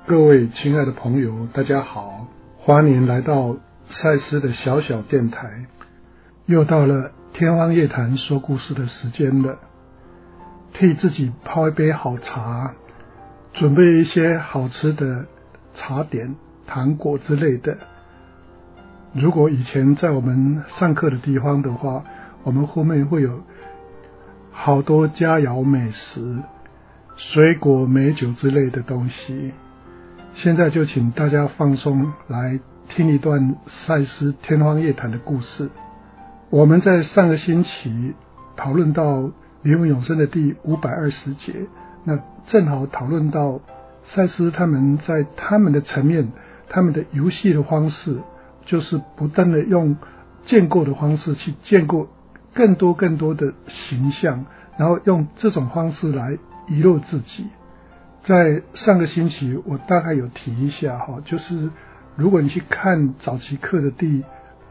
各位亲爱的朋友，大家好，欢迎来到赛斯的小小电台。又到了天方夜谭说故事的时间了，替自己泡一杯好茶，准备一些好吃的茶点、糖果之类的。如果以前在我们上课的地方的话，我们后面会有好多佳肴美食、水果、美酒之类的东西。现在就请大家放松，来听一段赛斯天方夜谭的故事。我们在上个星期讨论到灵魂永生的第520节，那正好讨论到赛斯他们在他们的层面，他们的游戏的方式，就是不断的用建构的方式去建构更多的形象，然后用这种方式来娱乐自己。在上个星期我大概有提一下，就是如果你去看早期课的第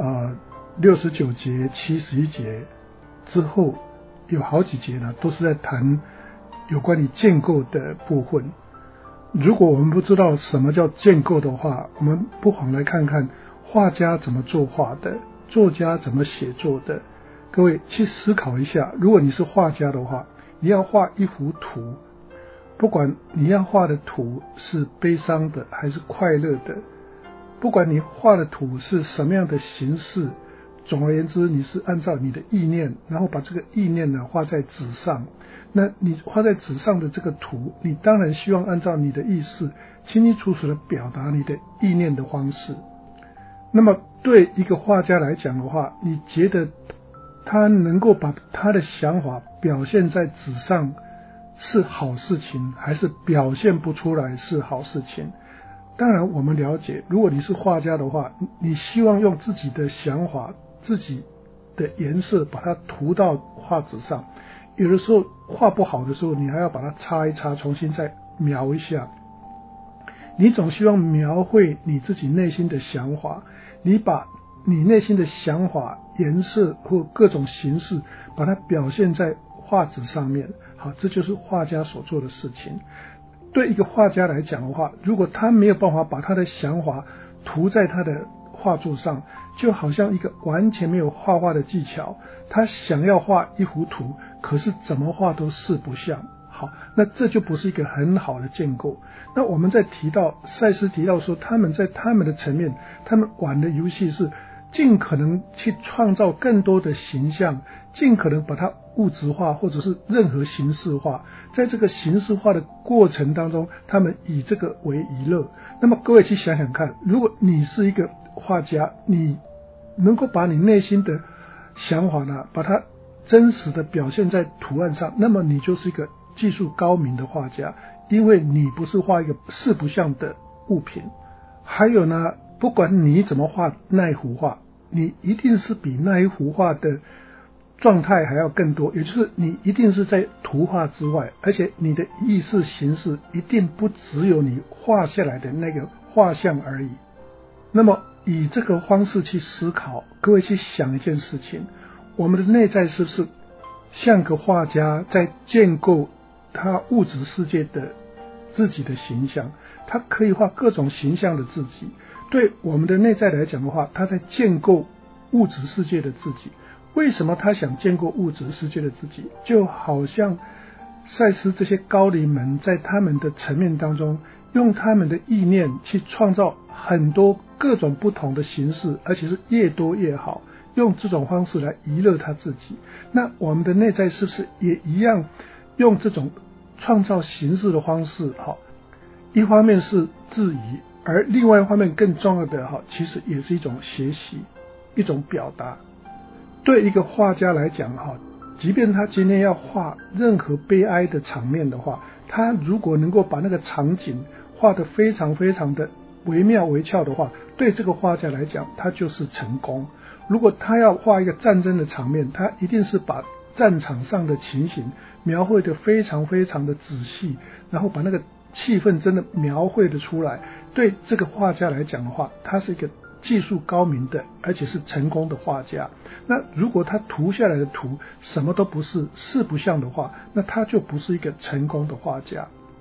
69节、71节之后，有好几节呢，都是在谈有关于建构的部分。如果我们不知道什么叫建构的话，我们不妨来看看画家怎么作画的，作家怎么写作的。各位去思考一下，如果你是画家的话，你要画一幅图，不管你要画的图是悲伤的还是快乐的，不管你画的图是什么样的形式，总而言之你是按照你的意念，然后把这个意念呢画在纸上。那你画在纸上的这个图，你当然希望按照你的意识清清楚楚的表达你的意念的方式。那么对一个画家来讲的话，你觉得他能够把他的想法表现在纸上是好事情，还是表现不出来是好事情？当然我们了解，如果你是画家的话，你希望用自己的想法、自己的颜色把它涂到画纸上，有的时候画不好的时候，你还要把它擦一擦，重新再描一下。你总希望描绘你自己内心的想法，你把你内心的想法、颜色或各种形式把它表现在画纸上面。好，这就是画家所做的事情。对一个画家来讲的话，如果他没有办法把他的想法涂在他的画作上，就好像一个完全没有画画的技巧，他想要画一幅图，可是怎么画都四不像。好，那这就不是一个很好的建构。那我们在提到赛斯提到说，他们在他们的层面，他们玩的游戏是尽可能去创造更多的形象，尽可能把它物质化或者是任何形式化。在这个形式化的过程当中，他们以这个为娱乐。那么各位去想想看，如果你是一个画家，你能够把你内心的想法呢，把它真实的表现在图案上，那么你就是一个技术高明的画家，因为你不是画一个四不像的物品。还有呢，不管你怎么画那一幅画，你一定是比那一幅画的状态还要更多，也就是你一定是在图画之外，而且你的意识形式一定不只有你画下来的那个画像而已。那么以这个方式去思考，各位去想一件事情，我们的内在是不是像个画家在建构他物质世界的自己的形象，他可以画各种形象的自己。对我们的内在来讲的话，他在建构物质世界的自己。为什么他想建构物质世界的自己？就好像赛斯这些高灵们在他们的层面当中，用他们的意念去创造很多各种不同的形式，而且是越多越好，用这种方式来娱乐他自己。那我们的内在是不是也一样用这种创造形式的方式？一方面是质疑，而另外一方面更重要的其实也是一种学习，一种表达。对一个画家来讲，即便他今天要画任何悲哀的场面的话，他如果能够把那个场景画得非常非常的惟妙惟肖的话，对这个画家来讲他就是成功。如果他要画一个战争的场面，他一定是把战场上的情形描绘得非常非常的仔细，然后把那个气氛真的描绘得出来。对这个画家来讲的话，他是一个技术高明的而且是成功的画家。那如果他涂下来的图什么都不是，四不像的话，那他就不是一个成功的画家。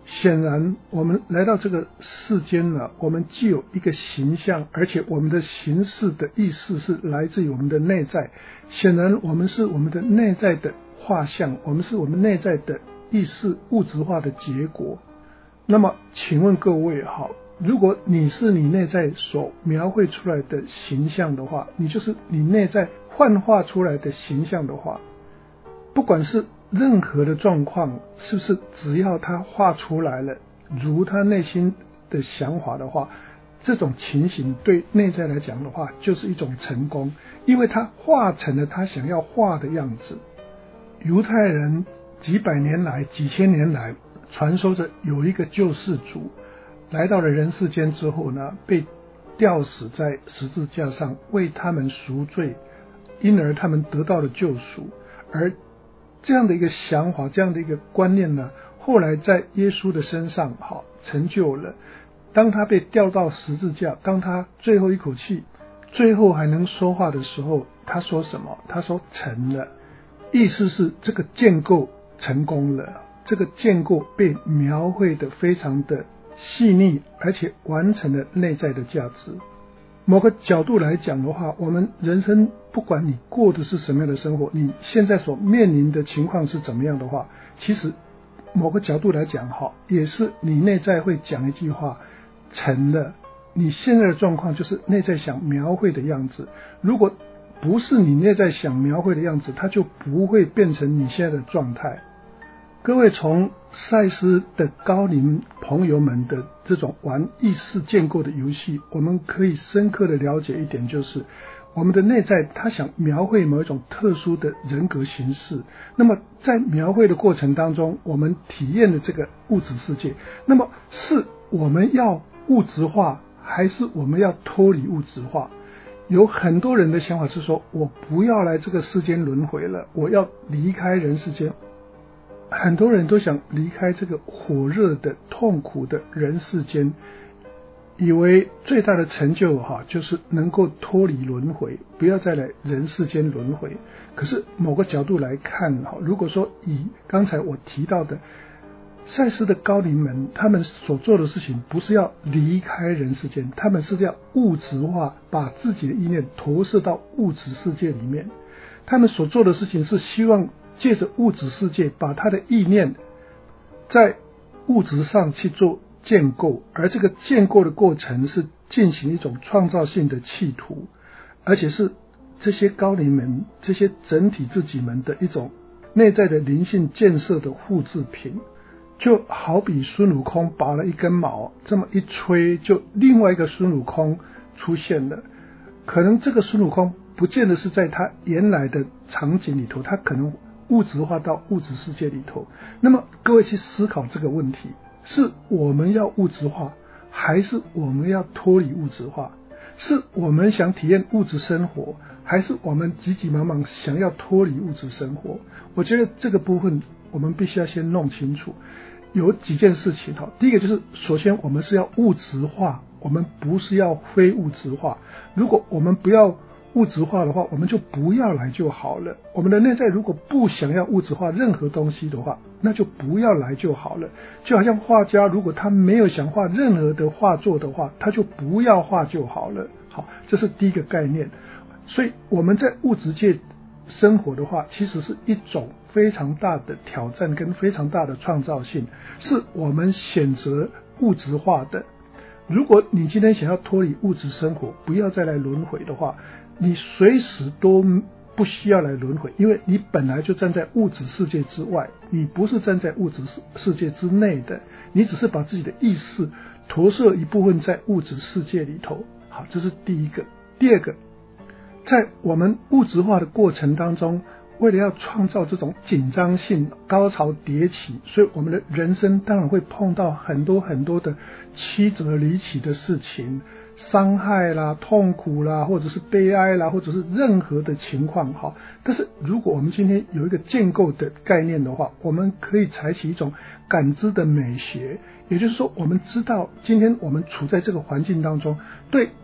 显然我们来到这个世间了，我们既有一个形象，而且我们的形式的意识是来自于我们的内在。显然我们是我们的内在的画像，我们是我们内在的意识物质化的结果。那么请问各位如果你是你内在所描绘出来的形象的话，你就是你内在幻化出来的形象的话，不管是任何的状况，是不是只要他画出来了如他内心的想法的话，这种情形对内在来讲的话就是一种成功，因为他画成了他想要画的样子。犹太人几百年来几千年来传说着有一个救世主来到了人世间之后呢，被吊死在十字架上为他们赎罪，因而他们得到了救赎。而这样的一个想法，这样的一个观念呢，后来在耶稣的身上成就了。当他被吊到十字架，当他最后一口气最后还能说话的时候，他说什么？他说成了，意思是这个建构成功了，这个建构被描绘得非常的细腻，而且完成了内在的价值。某个角度来讲的话，我们人生不管你过的是什么样的生活，你现在所面临的情况是怎么样的话，其实某个角度来讲也是你内在会讲一句话，成了，你现在的状况就是内在想描绘的样子。如果不是你内在想描绘的样子，它就不会变成你现在的状态。各位从赛斯的高龄朋友们的这种玩意识建构的游戏，我们可以深刻的了解一点，就是我们的内在他想描绘某一种特殊的人格形式，那么在描绘的过程当中，我们体验的这个物质世界，那么是我们要物质化还是我们要脱离物质化？有很多人的想法是说，我不要来这个世间轮回了，我要离开人世间。很多人都想离开这个火热的痛苦的人世间，以为最大的成就就是能够脱离轮回，不要再来人世间轮回。可是某个角度来看，如果说以刚才我提到的赛斯的高龄们，他们所做的事情不是要离开人世间，他们是要物质化，把自己的意念投射到物质世界里面。他们所做的事情是希望借着物质世界把他的意念在物质上去做建构，而这个建构的过程是进行一种创造性的企图，而且是这些高龄们这些整体自己们的一种内在的灵性建设的复制品。就好比孙悟空拔了一根毛，这么一吹，就另外一个孙悟空出现了。可能这个孙悟空不见得是在他原来的场景里头，他可能物质化到物质世界里头。那么各位去思考这个问题，是我们要物质化还是我们要脱离物质化？是我们想体验物质生活，还是我们急急忙忙想要脱离物质生活？我觉得这个部分我们必须要先弄清楚。有几件事情，第一个就是首先我们是要物质化，我们不是要非物质化。如果我们不要物质化的话，我们就不要来就好了。我们的内在如果不想要物质化任何东西的话，那就不要来就好了。就好像画家如果他没有想画任何的画作的话，他就不要画就好了。好，这是第一个概念。所以我们在物质界生活的话，其实是一种非常大的挑战跟非常大的创造性，是我们选择物质化的。如果你今天想要脱离物质生活，不要再来轮回的话，你随时都不需要来轮回，因为你本来就站在物质世界之外，你不是站在物质世界之内的，你只是把自己的意识投射一部分在物质世界里头。好，这是第一个。第二个，在我们物质化的过程当中，为了要创造这种紧张性高潮迭起，所以我们的人生当然会碰到很多很多的曲折离奇的事情，伤害啦、痛苦啦，或者是悲哀啦，或者是任何的情况。但是如果我们今天有一个建构的概念的话，我们可以采取一种感知的美学，也就是说我们知道今天我们处在这个环境当中，对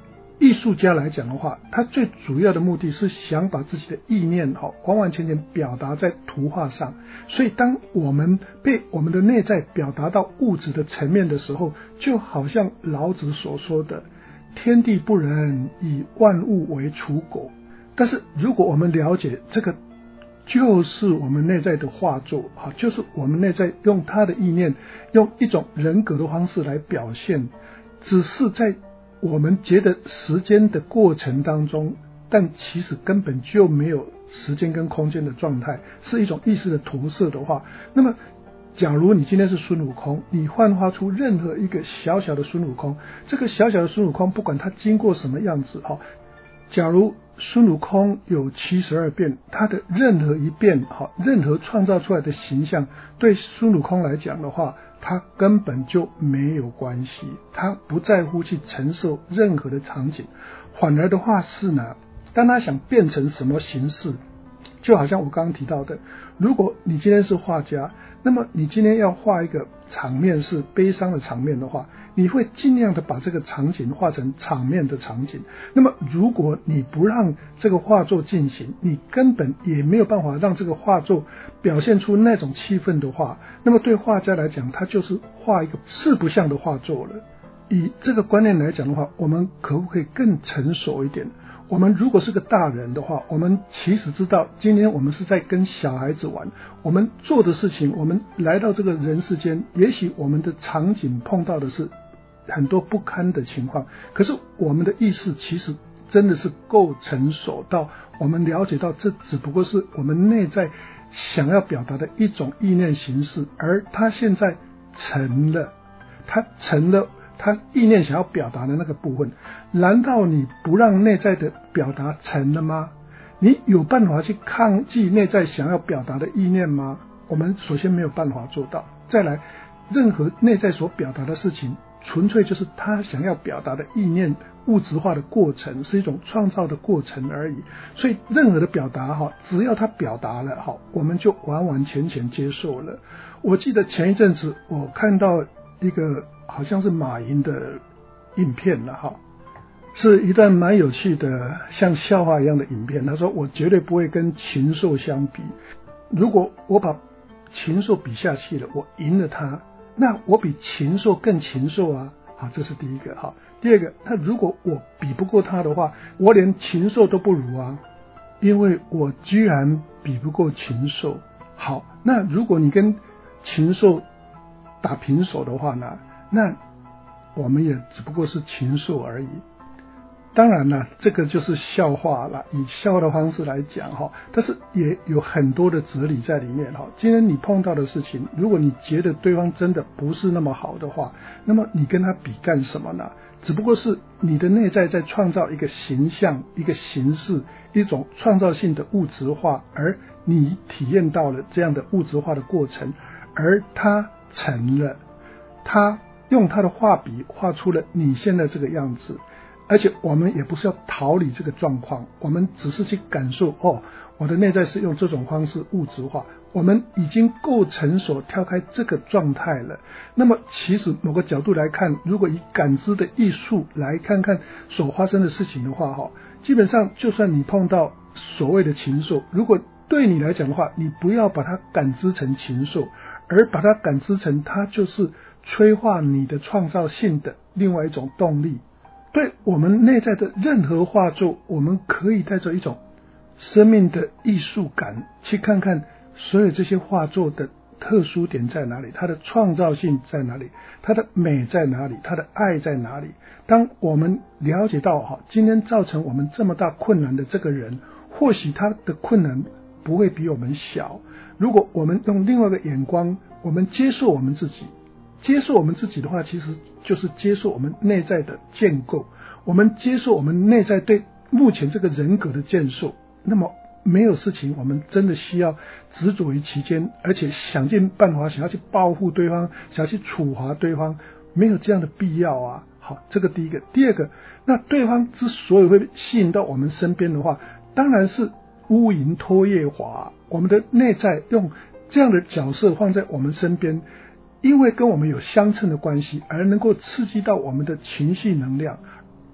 艺术家来讲的话，他最主要的目的是想把自己的意念完完全全表达在图画上。所以当我们被我们的内在表达到物质的层面的时候，就好像老子所说的天地不仁，以万物为刍狗。但是如果我们了解这个就是我们内在的画作，就是我们内在用他的意念，用一种人格的方式来表现，只是在我们觉得时间的过程当中，但其实根本就没有时间跟空间的状态，是一种意识的投射的话，那么假如你今天是孙悟空，你幻化出任何一个小小的孙悟空，这个小小的孙悟空不管他经过什么样子，假如孙悟空有72变，他的任何一变，任何创造出来的形象，对孙悟空来讲的话，他根本就没有关系，他不在乎去承受任何的场景。反而的话是呢，当他想变成什么形式，就好像我刚刚提到的，如果你今天是画家，那么你今天要画一个场面是悲伤的场面的话，你会尽量的把这个场景画成场面的场景。那么如果你不让这个画作进行，你根本也没有办法让这个画作表现出那种气氛的话，那么对画家来讲，他就是画一个四不像的画作了。以这个观念来讲的话，我们可不可以更成熟一点？我们如果是个大人的话，我们其实知道今天我们是在跟小孩子玩，我们做的事情，我们来到这个人世间，也许我们的场景碰到的是很多不堪的情况，可是我们的意识其实真的是够成熟到我们了解到这只不过是我们内在想要表达的一种意念形式，而它现在成了他意念想要表达的那个部分。难道你不让内在的表达成了吗？你有办法去抗拒内在想要表达的意念吗？我们首先没有办法做到。再来，任何内在所表达的事情，纯粹就是他想要表达的意念物质化的过程，是一种创造的过程而已。所以任何的表达只要他表达了我们就完完全全接受了。我记得前一阵子我看到一个好像是马云的影片了是一段蛮有趣的像笑话一样的影片。他说我绝对不会跟禽兽相比，如果我把禽兽比下去了，我赢了他，那我比禽兽更禽兽啊。好，这是第一个。第二个，那如果我比不过他的话，我连禽兽都不如啊，因为我居然比不过禽兽。好，那如果你跟禽兽打平手的话呢，那我们也只不过是禽兽而已。当然了，这个就是笑话了，以笑话的方式来讲但是也有很多的哲理在里面今天你碰到的事情，如果你觉得对方真的不是那么好的话，那么你跟他比干什么呢？只不过是你的内在在创造一个形象，一个形式，一种创造性的物质化，而你体验到了这样的物质化的过程，而他成了，他用他的画笔画出了你现在这个样子。而且我们也不是要逃离这个状况，我们只是去感受我的内在是用这种方式物质化，我们已经够成熟跳开这个状态了。那么其实某个角度来看，如果以感知的艺术来看看所发生的事情的话基本上就算你碰到所谓的禽兽，如果对你来讲的话，你不要把它感知成禽兽，而把它感知成它就是催化你的创造性的另外一种动力。对我们内在的任何画作，我们可以带着一种生命的艺术感去看看所有这些画作的特殊点在哪里，它的创造性在哪里，它的美在哪里，它的爱在哪里。当我们了解到今天造成我们这么大困难的这个人，或许他的困难不会比我们小。如果我们用另外一个眼光，我们接受我们自己，接受我们自己的话，其实就是接受我们内在的建构，我们接受我们内在对目前这个人格的建设。那么没有事情我们真的需要执着于其间，而且想尽办法想要去报复对方，想要去处罚对方，没有这样的必要啊。好，这个第一个。第二个，那对方之所以会吸引到我们身边的话，当然是乌云托叶华，我们的内在用这样的角色放在我们身边，因为跟我们有相称的关系，而能够刺激到我们的情绪能量，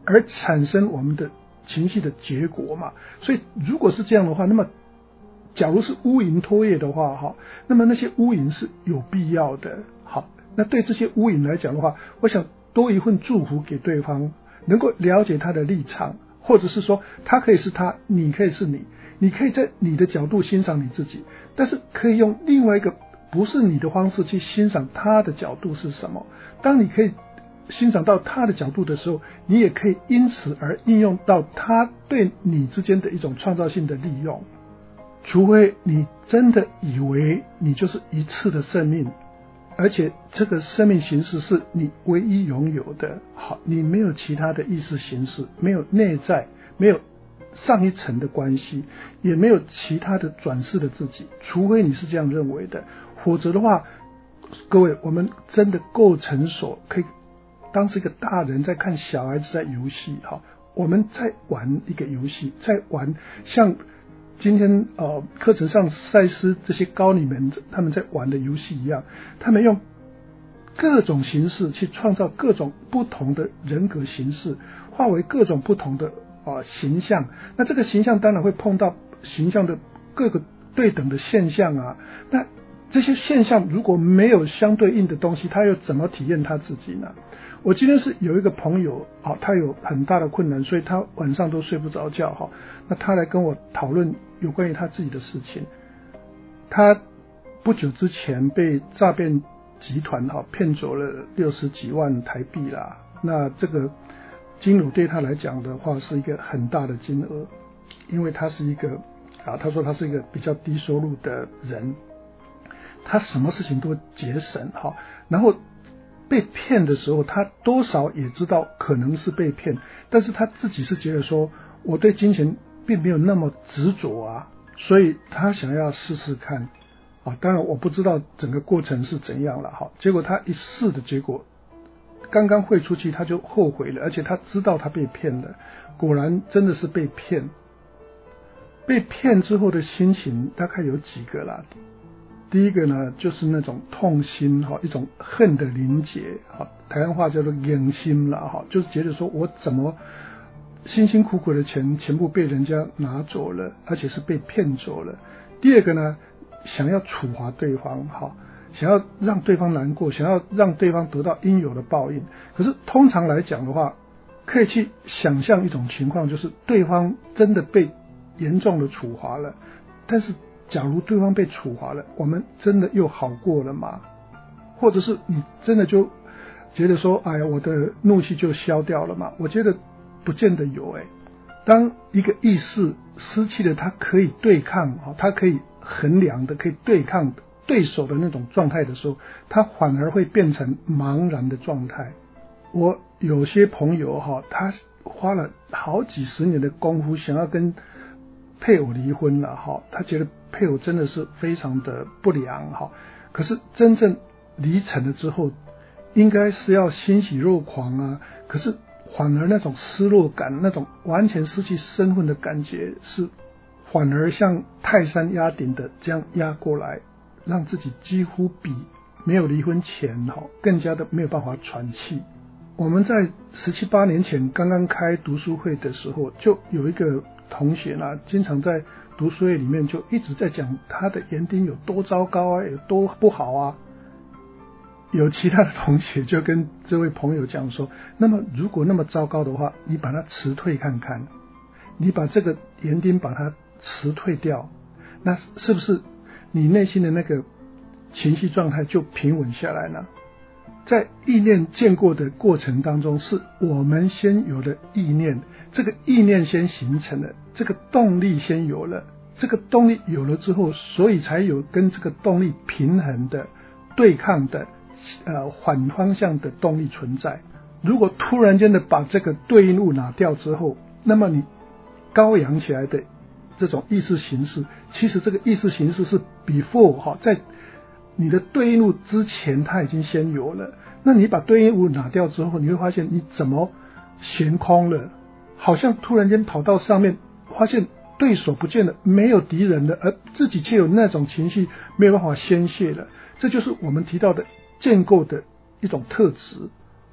而产生我们的情绪的结果嘛。所以如果是这样的话，那么假如是乌蝇拖叶的话，那么那些乌蝇是有必要的。好，那对这些乌蝇来讲的话，我想多一份祝福给对方，能够了解他的立场，或者是说他可以是他，你可以是你，你可以在你的角度欣赏你自己，但是可以用另外一个不是你的方式去欣赏他的角度是什么。当你可以欣赏到他的角度的时候，你也可以因此而应用到他对你之间的一种创造性的利用。除非你真的以为你就是一次的生命，而且这个生命形式是你唯一拥有的，好，你没有其他的意识形式，没有内在，没有上一层的关系，也没有其他的转世的自己，除非你是这样认为的，否则的话，各位，我们真的够成熟，可以当是一个大人在看小孩子在游戏，我们在玩一个游戏，在玩像今天课程上赛斯这些高龄们他们在玩的游戏一样，他们用各种形式去创造各种不同的人格形式，化为各种不同的形象。那这个形象当然会碰到形象的各个对等的现象啊，那这些现象如果没有相对应的东西，他又怎么体验他自己呢？我今天是有一个朋友他有很大的困难，所以他晚上都睡不着觉那他来跟我讨论有关于他自己的事情。他不久之前被诈骗集团骗走了60几万台币啦，那这个金额对他来讲的话是一个很大的金额，因为他是一个他说他是一个比较低收入的人，他什么事情都节省然后被骗的时候他多少也知道可能是被骗，但是他自己是觉得说我对金钱并没有那么执着所以他想要试试看当然我不知道整个过程是怎样了结果他一试的结果刚刚汇出去他就后悔了，而且他知道他被骗了，果然真的是被骗。被骗之后的心情大概有几个啦。第一个呢就是那种痛心一种恨的凝结台湾话叫做忍心啦就是觉得说我怎么辛辛苦苦的钱全部被人家拿走了，而且是被骗走了。第二个呢想要处罚对方想要让对方难过，想要让对方得到应有的报应。可是通常来讲的话，可以去想象一种情况，就是对方真的被严重的处罚了，但是假如对方被处罚了，我们真的又好过了吗？或者是你真的就觉得说哎呀我的怒气就消掉了吗？我觉得不见得有当一个意识失去了它可以对抗它可以衡量的可以对抗对手的那种状态的时候，它反而会变成茫然的状态。我有些朋友他花了好几十年的功夫想要跟配偶离婚了他觉得配偶真的是非常的不良可是真正离成了之后应该是要欣喜若狂可是反而那种失落感，那种完全失去身份的感觉是反而像泰山压顶的这样压过来，让自己几乎比没有离婚前更加的没有办法喘气。我们在17、18年前刚刚开读书会的时候，就有一个同学呢，经常在读书会里面就一直在讲他的园丁有多糟糕有多不好有其他的同学就跟这位朋友讲说，那么如果那么糟糕的话，你把它辞退看看，你把这个园丁把它辞退掉，那是不是你内心的那个情绪状态就平稳下来呢？在意念建构的过程当中，是我们先有了意念，这个意念先形成了，这个动力先有了，这个动力有了之后，所以才有跟这个动力平衡的对抗的反方向的动力存在。如果突然间的把这个对应物拿掉之后，那么你高扬起来的这种意识形式，其实这个意识形式是 before 在你的对应物之前它已经先有了。那你把对应物拿掉之后，你会发现你怎么悬空了，好像突然间跑到上面，发现对手不见了，没有敌人了，而自己却有那种情绪没有办法宣泄了。这就是我们提到的建构的一种特质。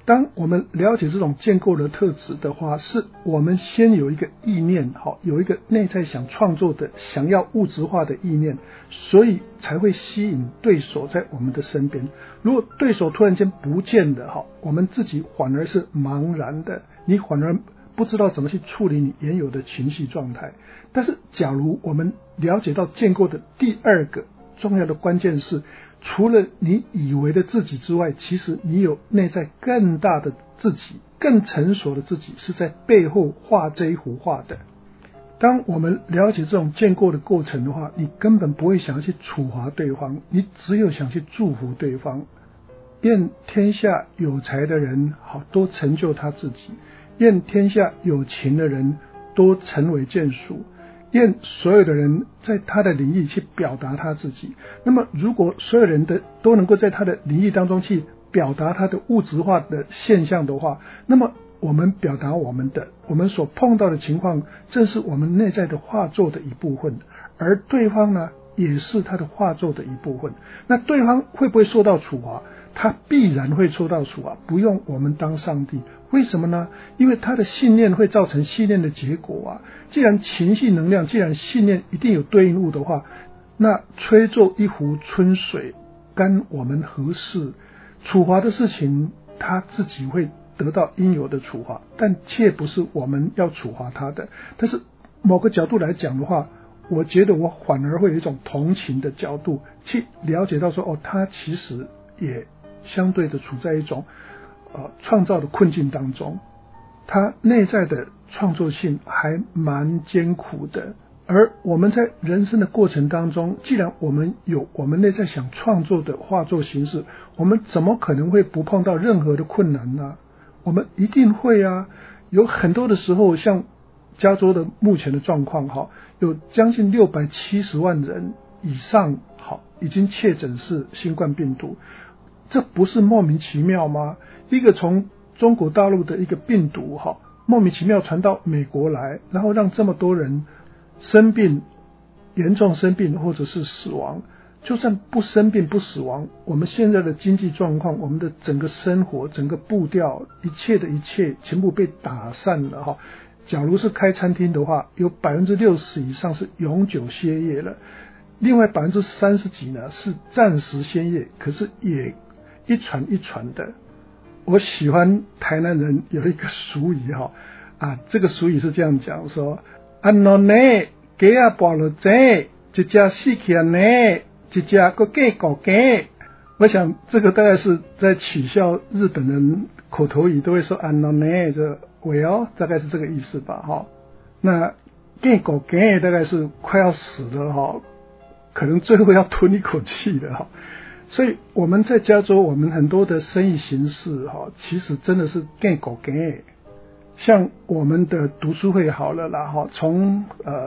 当我们了解这种建构的特质的话，是我们先有一个意念，有一个内在想创作的想要物质化的意念，所以才会吸引对手在我们的身边。如果对手突然间不见了，我们自己反而是茫然的，你反而不知道怎么去处理你原有的情绪状态。但是假如我们了解到建构的第二个重要的关键是，除了你以为的自己之外，其实你有内在更大的自己，更成熟的自己是在背后画这一幅画的。当我们了解这种建构的过程的话，你根本不会想要去处罚对方，你只有想去祝福对方。愿天下有才的人多成就他自己，愿天下有情的人多成为眷属，愿所有的人在他的领域去表达他自己。那么如果所有人都能够在他的领域当中去表达他的物质化的现象的话，那么我们表达我们所碰到的情况，正是我们内在的画作的一部分，而对方呢，也是他的画作的一部分。那对方会不会受到处罚？他必然会受到处罚，不用我们当上帝。为什么呢？因为他的信念会造成信念的结果啊。既然情绪能量，既然信念一定有对应物的话，那吹奏一湖春水干我们何事？处罚的事情他自己会得到应有的处罚，但却不是我们要处罚他的。但是某个角度来讲的话，我觉得我反而会有一种同情的角度去了解到说，他其实也相对的处在一种创造的困境当中，他内在的创作性还蛮艰苦的。而我们在人生的过程当中，既然我们有我们内在想创作的画作形式，我们怎么可能会不碰到任何的困难呢？我们一定会啊。有很多的时候，像加州的目前的状况，有将近670万人以上已经确诊是新冠病毒，这不是莫名其妙吗？一个从中国大陆的一个病毒莫名其妙传到美国来，然后让这么多人生病，严重生病或者是死亡。就算不生病不死亡，我们现在的经济状况，我们的整个生活整个步调，一切的一切全部被打散了假如是开餐厅的话，有 60% 以上是永久歇业了，另外 30% 几呢是暂时歇业，可是也一传一传的。我喜欢台南人有一个俗语这个俗语是这样讲说，安诺呢鸡啊剥了这一家死去呢一家个鸡狗鸡。我想这个大概是在取笑日本人口头语都会说安诺呢，这well大概是这个意思吧那鸡狗鸡大概是快要死了可能最后要吞一口气的所以我们在加州，我们很多的生意形式其实真的是鸡狗鸡。像我们的读书会好了啦从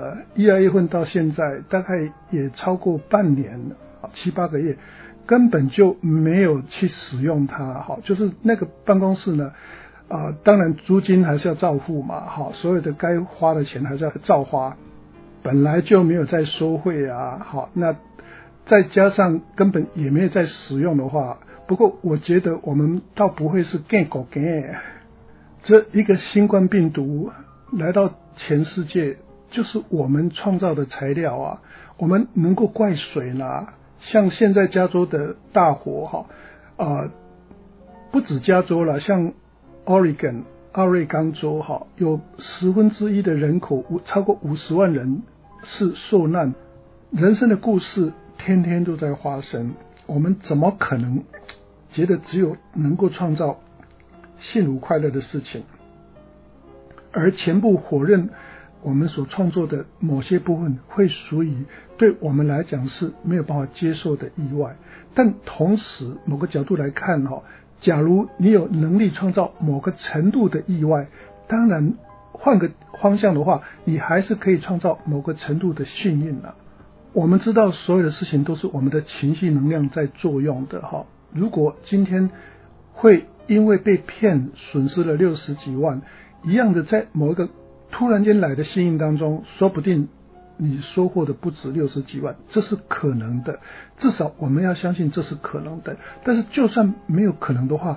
1-2月份到现在大概也超过半年7-8个月，根本就没有去使用它就是那个办公室呢当然租金还是要照付嘛所有的该花的钱还是要照花，本来就没有在收费那再加上根本也没有在使用的话，不过我觉得我们倒不会是鸡狗鸡。这一个新冠病毒来到全世界，就是我们创造的材料我们能够怪谁呢？像现在加州的大火不止加州了，像 Oregon 奥瑞冈州有1/10的人口超过50万人是受难。人生的故事天天都在发生，我们怎么可能觉得只有能够创造幸福快乐的事情，而全部否认我们所创作的某些部分会属于对我们来讲是没有办法接受的意外。但同时某个角度来看假如你有能力创造某个程度的意外，当然换个方向的话，你还是可以创造某个程度的幸运我们知道所有的事情都是我们的情绪能量在作用的如果今天会因为被骗损失了60几万，一样的在某一个突然间来的幸运当中，说不定你收获的不止60几万，这是可能的，至少我们要相信这是可能的。但是就算没有可能的话，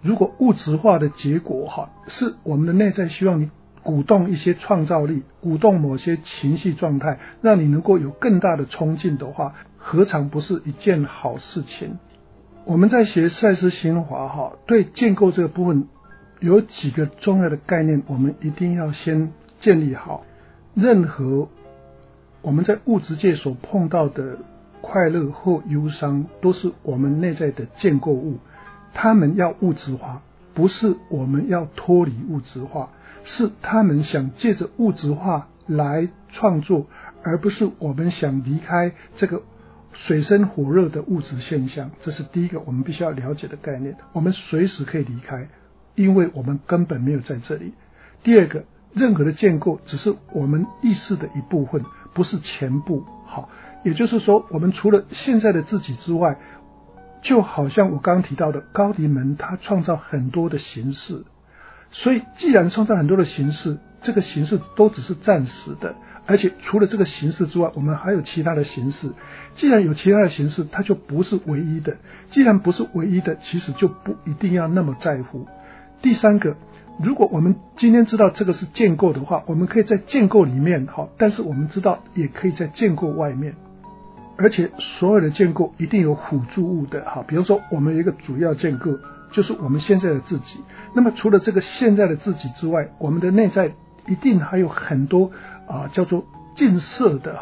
如果物质化的结果是我们的内在希望你鼓动一些创造力，鼓动某些情绪状态，让你能够有更大的冲劲的话，何尝不是一件好事情？我们在学赛斯心法对建构这个部分有几个重要的概念，我们一定要先建立好。任何我们在物质界所碰到的快乐或忧伤，都是我们内在的建构物，他们要物质化，不是我们要脱离物质化，是他们想借着物质化来创作，而不是我们想离开这个水深火热的物质现象。这是第一个我们必须要了解的概念，我们随时可以离开，因为我们根本没有在这里。第二个，任何的建构只是我们意识的一部分，不是全部。也就是说，我们除了现在的自己之外，就好像我刚刚提到的高迪门，他创造很多的形式，所以既然创造很多的形式，这个形式都只是暂时的，而且除了这个形式之外，我们还有其他的形式。既然有其他的形式，它就不是唯一的，既然不是唯一的，其实就不一定要那么在乎。第三个，如果我们今天知道这个是建构的话，我们可以在建构里面，但是我们知道也可以在建构外面，而且所有的建构一定有辅助物的。比如说我们有一个主要建构，就是我们现在的自己。那么除了这个现在的自己之外，我们的内在一定还有很多叫做镜射的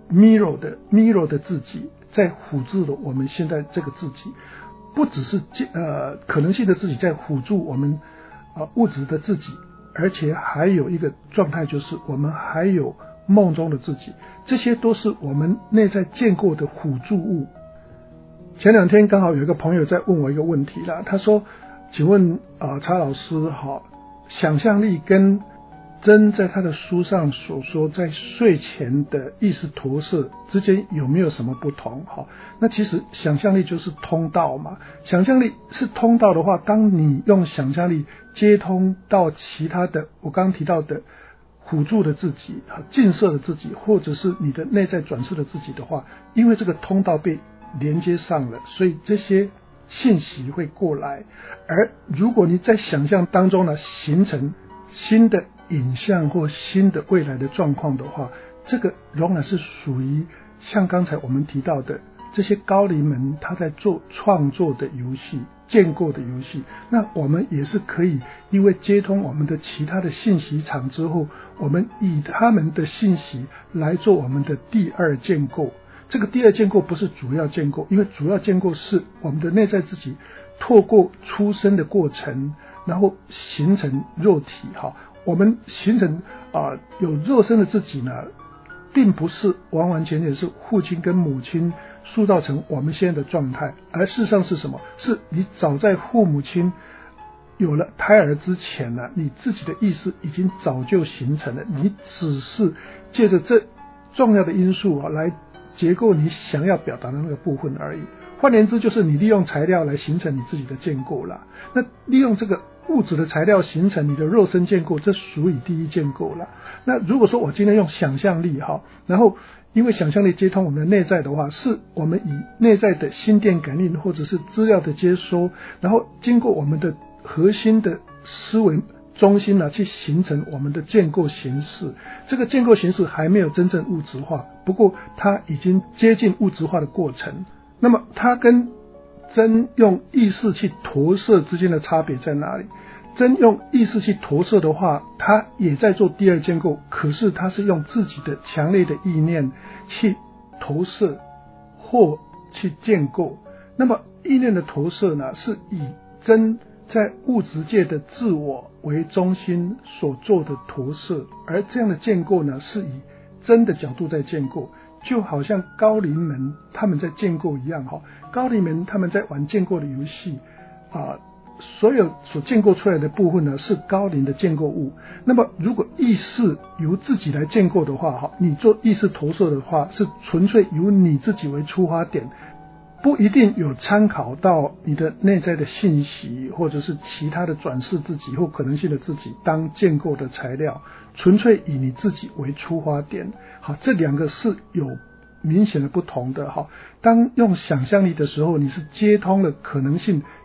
mirror 的自己，在辅助了我们现在这个自己，不只是可能性的自己在辅助我们物质的自己，而且还有一个状态，就是我们还有梦中的自己，这些都是我们内在建构的辅助物。前两天刚好有一个朋友在问我一个问题啦，他说请问查老师想象力跟真在他的书上所说在睡前的意识投射之间有没有什么不同？那其实想象力就是通道嘛，想象力是通道的话，当你用想象力接通到其他的我刚刚提到的辅助的自己、镜射的自己，或者是你的内在转世的自己的话，因为这个通道被连接上了，所以这些信息会过来。而如果你在想象当中呢，形成新的影像或新的未来的状况的话，这个仍然是属于像刚才我们提到的这些高灵们他在做创作的游戏、建构的游戏。那我们也是可以因为接通我们的其他的信息场之后，我们以他们的信息来做我们的第二建构。这个第二建构不是主要建构，因为主要建构是我们的内在自己透过出生的过程，然后形成肉体。我们形成有肉身的自己呢，并不是完完全全是父亲跟母亲塑造成我们现在的状态，而事实上是什么？是你早在父母亲有了胎儿之前呢，你自己的意识已经早就形成了，你只是借着这重要的因素来结构你想要表达的那个部分而已。换言之，就是你利用材料来形成你自己的建构啦。那利用这个物质的材料形成你的肉身建构，这属于第一建构啦。那如果说我今天用想象力然后因为想象力接通我们的内在的话，是我们以内在的心电感应或者是资料的接收，然后经过我们的核心的思维中心去形成我们的建构形式。这个建构形式还没有真正物质化，不过它已经接近物质化的过程。那么它跟真用意识去投射之间的差别在哪里？真用意识去投射的话，它也在做第二建构，可是它是用自己的强烈的意念去投射或去建构。那么意念的投射呢，是以真在物质界的自我为中心所做的投射，而这样的建构呢，是以真的角度在建构，就好像高灵们他们在建构一样。高灵们他们在玩建构的游戏所有所建构出来的部分呢，是高灵的建构物。那么如果意识由自己来建构的话，你做意识投射的话，是纯粹由你自己为出发点，不一定有参考到你的内在的信息或者是其他的转世自己或可能性的自己当建构的材料，纯粹以你自己为出发点。这两个是有明显的不同的。当用想象力的时候，你是接通了可能性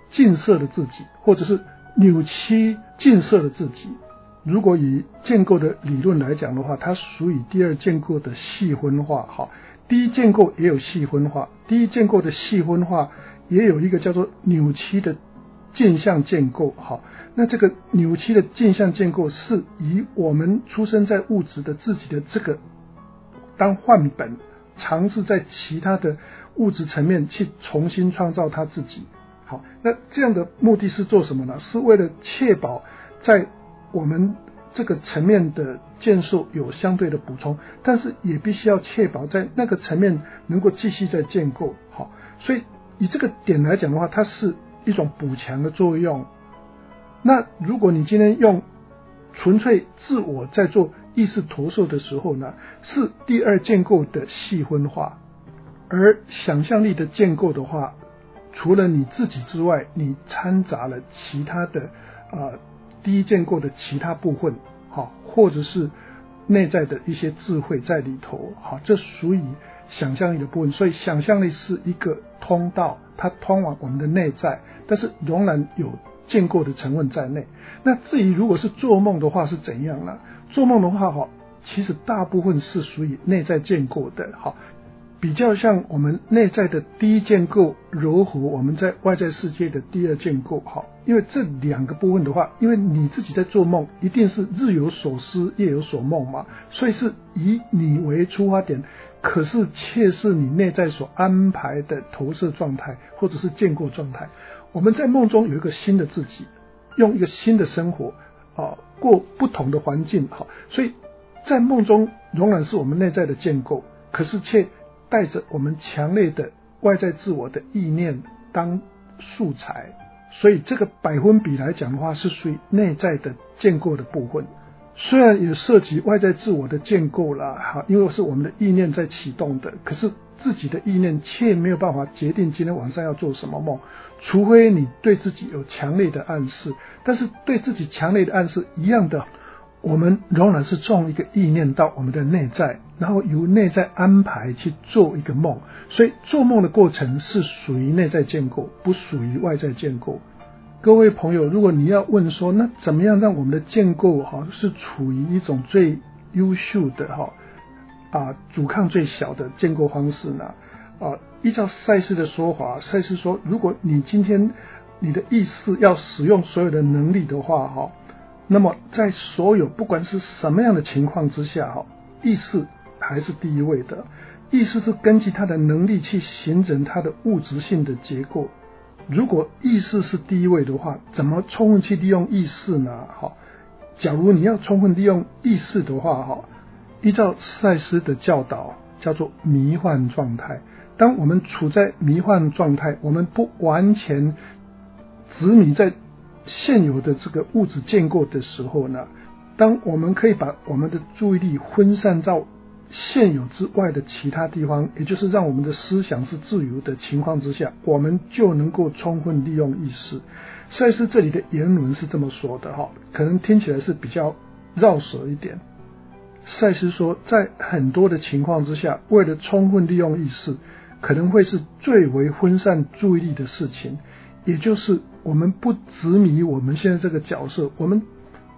近摄的自己，或者是扭曲近摄的自己。如果以建构的理论来讲的话，它属于第二建构的细分化。好，第一建构也有细分化，第一建构的细分化也有一个叫做扭曲的镜像建构。好，那这个扭曲的镜像建构是以我们出生在物质的自己的这个当范本，尝试在其他的物质层面去重新创造他自己。好，那这样的目的是做什么呢？是为了确保在我们这个层面的建设有相对的补充，但是也必须要确保在那个层面能够继续再建构。好，所以以这个点来讲的话，它是一种补强的作用。那如果你今天用纯粹自我在做意识投射的时候呢，是第二建构的细分化。而想象力的建构的话，除了你自己之外，你掺杂了其他的第一建构的其他部分，好，或者是内在的一些智慧在里头。好，这属于想象力的部分。所以想象力是一个通道，它通往我们的内在，但是仍然有建构的成分在内。那至于如果是做梦的话是怎样呢？做梦的话，其实大部分是属于内在建构的。好，比较像我们内在的第一建构柔和我们在外在世界的第二建构。好，因为这两个部分的话，因为你自己在做梦一定是日有所思夜有所梦嘛，所以是以你为出发点，可是却是你内在所安排的投射状态或者是建构状态。我们在梦中有一个新的自己，用一个新的生活过不同的环境。好，所以在梦中仍然是我们内在的建构，可是却带着我们强烈的外在自我的意念当素材。所以这个百分比来讲的话，是属于内在的建构的部分，虽然也涉及外在自我的建构啦，因为是我们的意念在启动的，可是自己的意念却没有办法决定今天晚上要做什么梦，除非你对自己有强烈的暗示。但是对自己强烈的暗示一样的，我们仍然是种一个意念到我们的内在，然后由内在安排去做一个梦。所以做梦的过程是属于内在建构，不属于外在建构。各位朋友，如果你要问说那怎么样让我们的建构是处于一种最优秀的阻抗最小的建构方式呢？依照赛斯的说法，赛斯说，如果你今天你的意识要使用所有的能力的话，那么在所有不管是什么样的情况之下，意识还是第一位的。意识是根据它的能力去形成它的物质性的结构。如果意识是第一位的话，怎么充分去利用意识呢？假如你要充分利用意识的话，依照赛斯的教导叫做迷幻状态。当我们处在迷幻状态，我们不完全执迷在现有的这个物质建构的时候呢，当我们可以把我们的注意力分散到现有之外的其他地方，也就是让我们的思想是自由的情况之下，我们就能够充分利用意识。赛斯这里的言论是这么说的，可能听起来是比较绕舌一点。赛斯说，在很多的情况之下，为了充分利用意识，可能会是最为分散注意力的事情，也就是我们不执迷我们现在这个角色，我们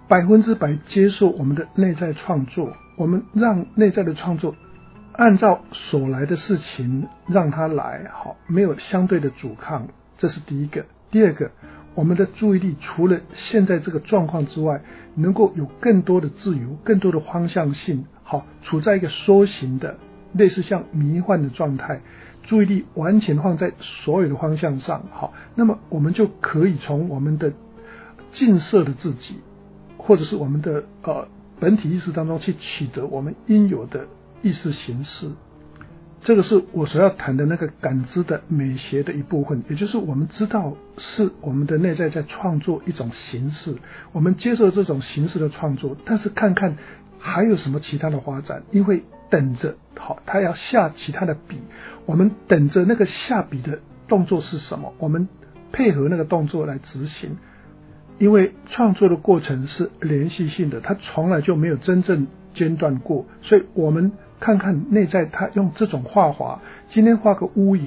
100%接受我们的内在创作，我们让内在的创作按照所来的事情让它来，没有相对的阻抗，这是第一个。第二个，我们的注意力除了现在这个状况之外，能够有更多的自由，更多的方向性，处在一个缩形的类似像迷幻的状态，注意力完全放在所有的方向上，那么我们就可以从我们的近摄的自己，或者是我们的本体意识当中去取得我们应有的意识形式。这个是我所要谈的那个感知的美学的一部分，也就是我们知道是我们的内在在创作一种形式，我们接受这种形式的创作，但是看看还有什么其他的发展，因为等着他要下其他的笔，我们等着那个下笔的动作是什么，我们配合那个动作来执行。因为创作的过程是连续性的，它从来就没有真正间断过，所以我们看看内在他用这种画法，今天画个屋檐，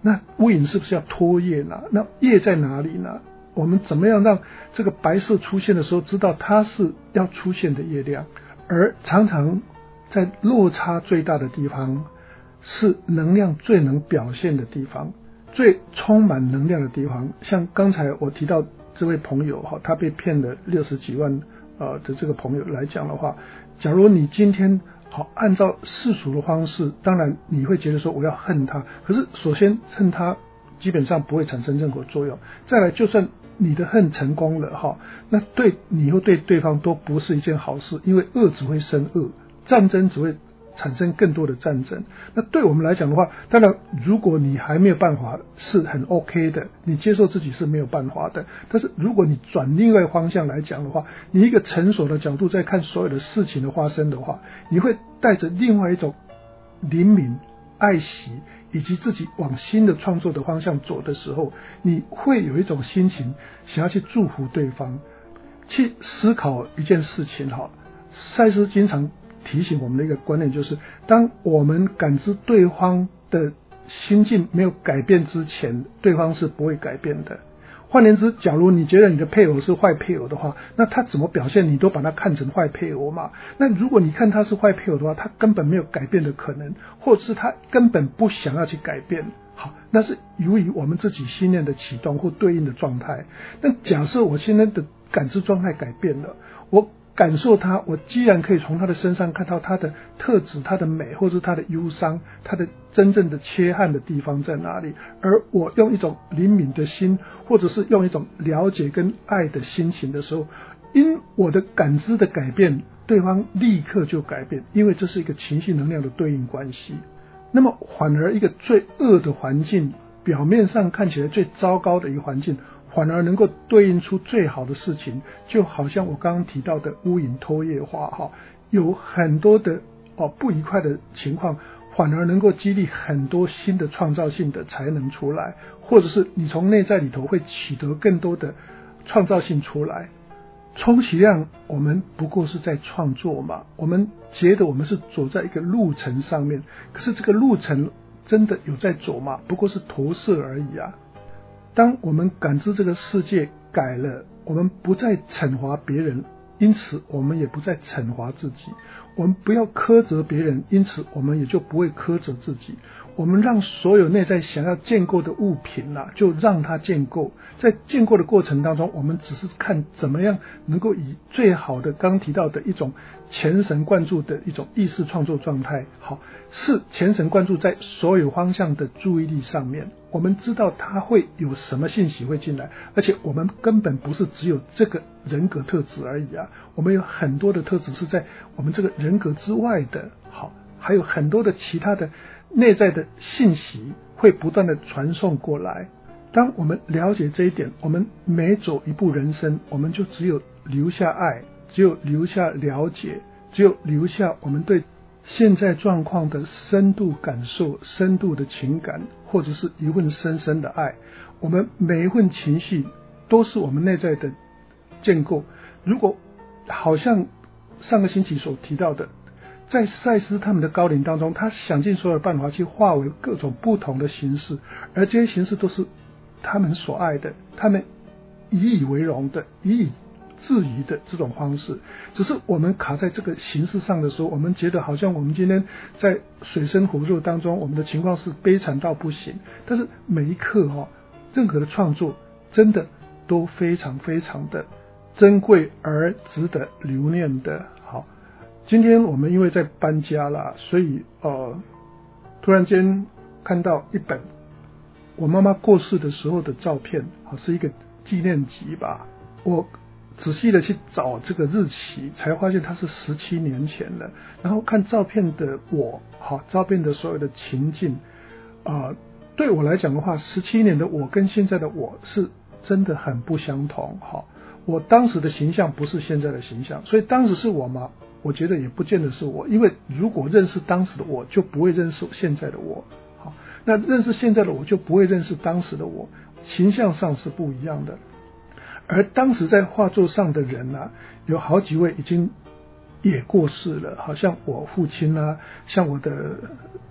那乌云是不是要脱叶呢？那叶在哪里呢？我们怎么样让这个白色出现的时候知道它是要出现的叶亮？而常常在落差最大的地方，是能量最能表现的地方，最充满能量的地方。像刚才我提到这位朋友他被骗了60几万的这个朋友来讲的话，假如你今天按照世俗的方式，当然你会觉得说我要恨他，可是首先恨他基本上不会产生任何作用，再来就算你的恨成功了那对你或对对方都不是一件好事，因为恶只会生恶，战争只会产生更多的战争。那对我们来讲的话，当然如果你还没有办法是很 OK 的，你接受自己是没有办法的，但是如果你转另外方向来讲的话，你一个成熟的角度在看所有的事情的发生的话，你会带着另外一种灵敏爱惜以及自己往新的创作的方向走的时候，你会有一种心情想要去祝福对方，去思考一件事情赛斯经常提醒我们的一个观念，就是当我们感知对方的心境没有改变之前，对方是不会改变的。换言之，假如你觉得你的配偶是坏配偶的话，那他怎么表现你都把他看成坏配偶嘛。那如果你看他是坏配偶的话，他根本没有改变的可能，或者是他根本不想要去改变。好，那是由于我们自己信念的启动或对应的状态。那假设我现在的感知状态改变了，我感受他，我既然可以从他的身上看到他的特质，他的美，或是他的忧伤，他的真正的缺憾的地方在哪里，而我用一种灵敏的心，或者是用一种了解跟爱的心情的时候，因我的感知的改变，对方立刻就改变，因为这是一个情绪能量的对应关系。那么反而一个最恶的环境，表面上看起来最糟糕的一个环境，反而能够对应出最好的事情，就好像我刚刚提到的乌云脱叶花有很多的不愉快的情况，反而能够激励很多新的创造性的才能出来，或者是你从内在里头会取得更多的创造性出来。充其量我们不过是在创作嘛，我们觉得我们是走在一个路程上面，可是这个路程真的有在走吗？不过是投射而已啊。当我们感知这个世界改了，我们不再惩罚别人，因此我们也不再惩罚自己。我们不要苛责别人，因此我们也就不会苛责自己。我们让所有内在想要建构的物品就让它建构，在建构的过程当中，我们只是看怎么样能够以最好的刚提到的一种全神贯注的一种意识创作状态，是全神贯注在所有方向的注意力上面。我们知道它会有什么信息会进来，而且我们根本不是只有这个人格特质而已啊，我们有很多的特质是在我们这个人格之外的，还有很多的其他的内在的信息会不断的传送过来。当我们了解这一点，我们每走一步人生，我们就只有留下爱，只有留下了解，只有留下我们对现在状况的深度感受，深度的情感，或者是一份深深的爱。我们每一份情绪都是我们内在的建构。如果好像上个星期所提到的，在赛斯他们的高龄当中，他想尽所有的办法去化为各种不同的形式，而这些形式都是他们所爱的，他们以以为荣的，以以质疑的这种方式。只是我们卡在这个形式上的时候，我们觉得好像我们今天在水深火热当中，我们的情况是悲惨到不行。但是每一刻任何的创作真的都非常非常的珍贵而值得留念的。好，今天我们因为在搬家啦，所以突然间看到一本我妈妈过世的时候的照片，是一个纪念集吧。我仔细的去找这个日期，才发现它是17年前的。然后看照片的我，照片的所有的情境，对我来讲的话，17年的我跟现在的我是真的很不相同。我当时的形象不是现在的形象，所以当时是我吗？我觉得也不见得是我，因为如果认识当时的我，就不会认识现在的我。那认识现在的我，就不会认识当时的我，形象上是不一样的。而当时在画作上的人有好几位已经也过世了，好像我父亲像我的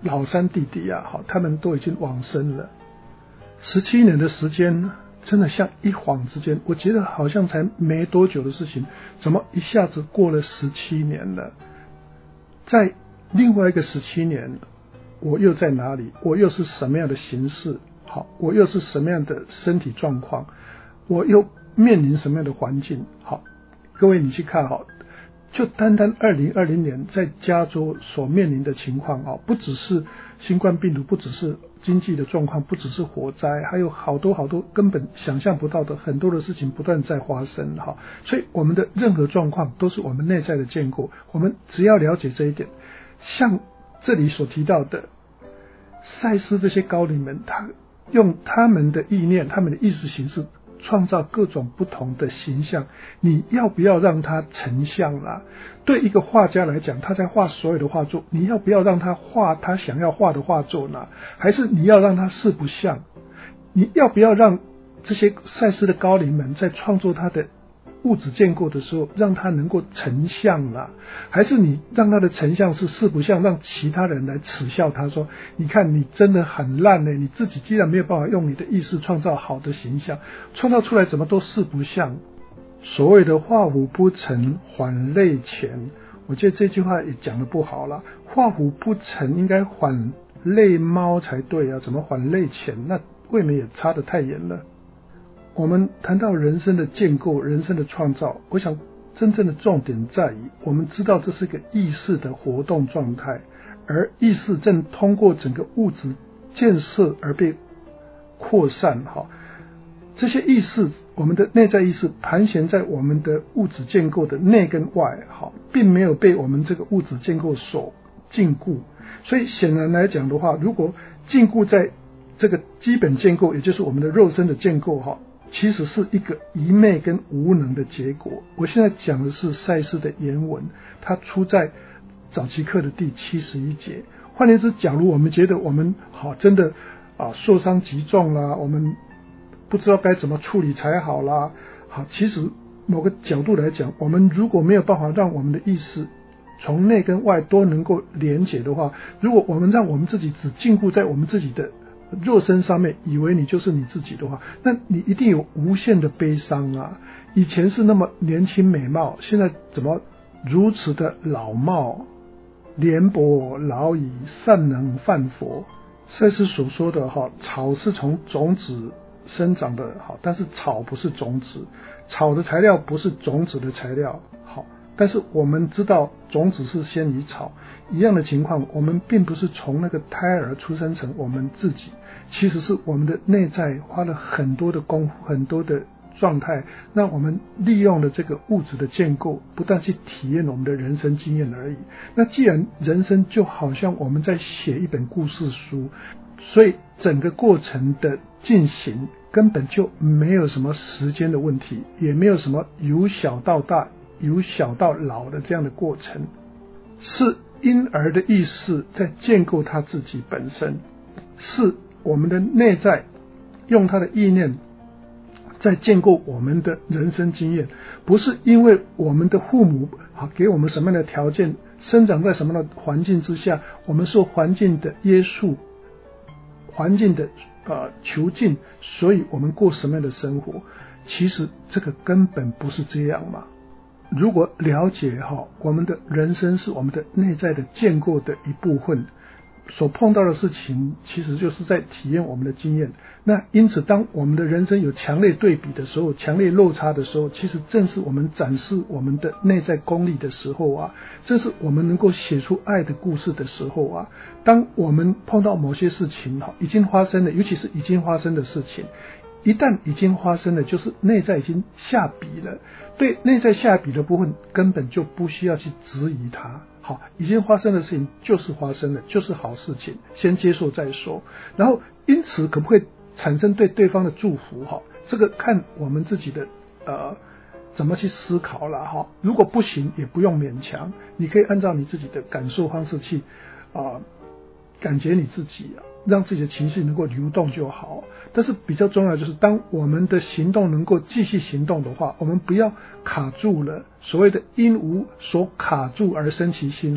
老三弟弟啊，好，他们都已经往生了。17年的时间真的像一晃之间，我觉得好像才没多久的事情，怎么一下子过了17年了？在另外一个17年，我又在哪里？我又是什么样的形式？好，我又是什么样的身体状况？我又面临什么样的环境？好，各位你去看好，就单单2020年在加州所面临的情况，不只是新冠病毒，不只是经济的状况，不只是火灾，还有好多根本想象不到的很多的事情不断在发生。所以我们的任何状况都是我们内在的建构，我们只要了解这一点，像这里所提到的赛斯这些高灵们，他用他们的意念，他们的意识形式创造各种不同的形象，你要不要让它成像啦？对一个画家来讲，他在画所有的画作，你要不要让他画他想要画的画作呢？还是你要让他四不像？你要不要让这些赛斯的高灵们在创作他的物质建构的时候，让他能够成像啦？还是你让他的成像是四不像，让其他人来耻笑他说，你看你真的很烂你自己既然没有办法用你的意识创造好的形象，创造出来怎么都四不像。所谓的画虎不成反类犬，我觉得这句话也讲得不好了，画虎不成应该反类猫才对啊，怎么反类犬？那未免也差得太远了。我们谈到人生的建构，人生的创造，我想真正的重点在于我们知道这是个意识的活动状态，而意识正通过整个物质建设而被扩散。这些意识，我们的内在意识盘旋在我们的物质建构的内跟外，并没有被我们这个物质建构所禁锢。所以显然来讲的话，如果禁锢在这个基本建构，也就是我们的肉身的建构，其实是一个愚昧跟无能的结果。我现在讲的是赛斯的原文，它出在早期课的第71节。换言之，假如我们觉得我们真的受伤极重啦，我们不知道该怎么处理才好啦，其实某个角度来讲，我们如果没有办法让我们的意识从内跟外都能够连结的话，如果我们让我们自己只禁锢在我们自己的肉身上面，以为你就是你自己的话，那你一定有无限的悲伤啊！以前是那么年轻美貌，现在怎么如此的老貌？廉薄老矣，善能犯佛。赛斯所说的草是从种子生长的，但是草不是种子，草的材料不是种子的材料。但是我们知道种子是先于草，一样的情况，我们并不是从那个胎儿出生成我们自己，其实是我们的内在花了很多的功夫，很多的状态，让我们利用了这个物质的建构，不断去体验我们的人生经验而已。那既然人生就好像我们在写一本故事书，所以整个过程的进行根本就没有什么时间的问题，也没有什么由小到大由小到老的这样的过程，是婴儿的意识在建构他自己本身，是我们的内在用他的意念在建构我们的人生经验，不是因为我们的父母给我们什么样的条件，生长在什么样的环境之下，我们受环境的约束，环境的囚禁，所以我们过什么样的生活，其实这个根本不是这样嘛。如果了解我们的人生是我们的内在的建构的一部分，所碰到的事情其实就是在体验我们的经验。那因此当我们的人生有强烈对比的时候，强烈落差的时候，其实正是我们展示我们的内在功力的时候啊，这是我们能够写出爱的故事的时候啊。当我们碰到某些事情已经发生了，尤其是已经发生的事情，一旦已经发生了，就是内在已经下笔了，对内在下笔的部分根本就不需要去质疑它。已经发生的事情就是发生了，就是好事情，先接受再说。然后因此可不可以产生对对方的祝福，这个看我们自己的怎么去思考了。如果不行也不用勉强，你可以按照你自己的感受方式去感觉你自己，让自己的情绪能够流动就好。但是比较重要的就是，当我们的行动能够继续行动的话，我们不要卡住了，所谓的因无所卡住而生其心。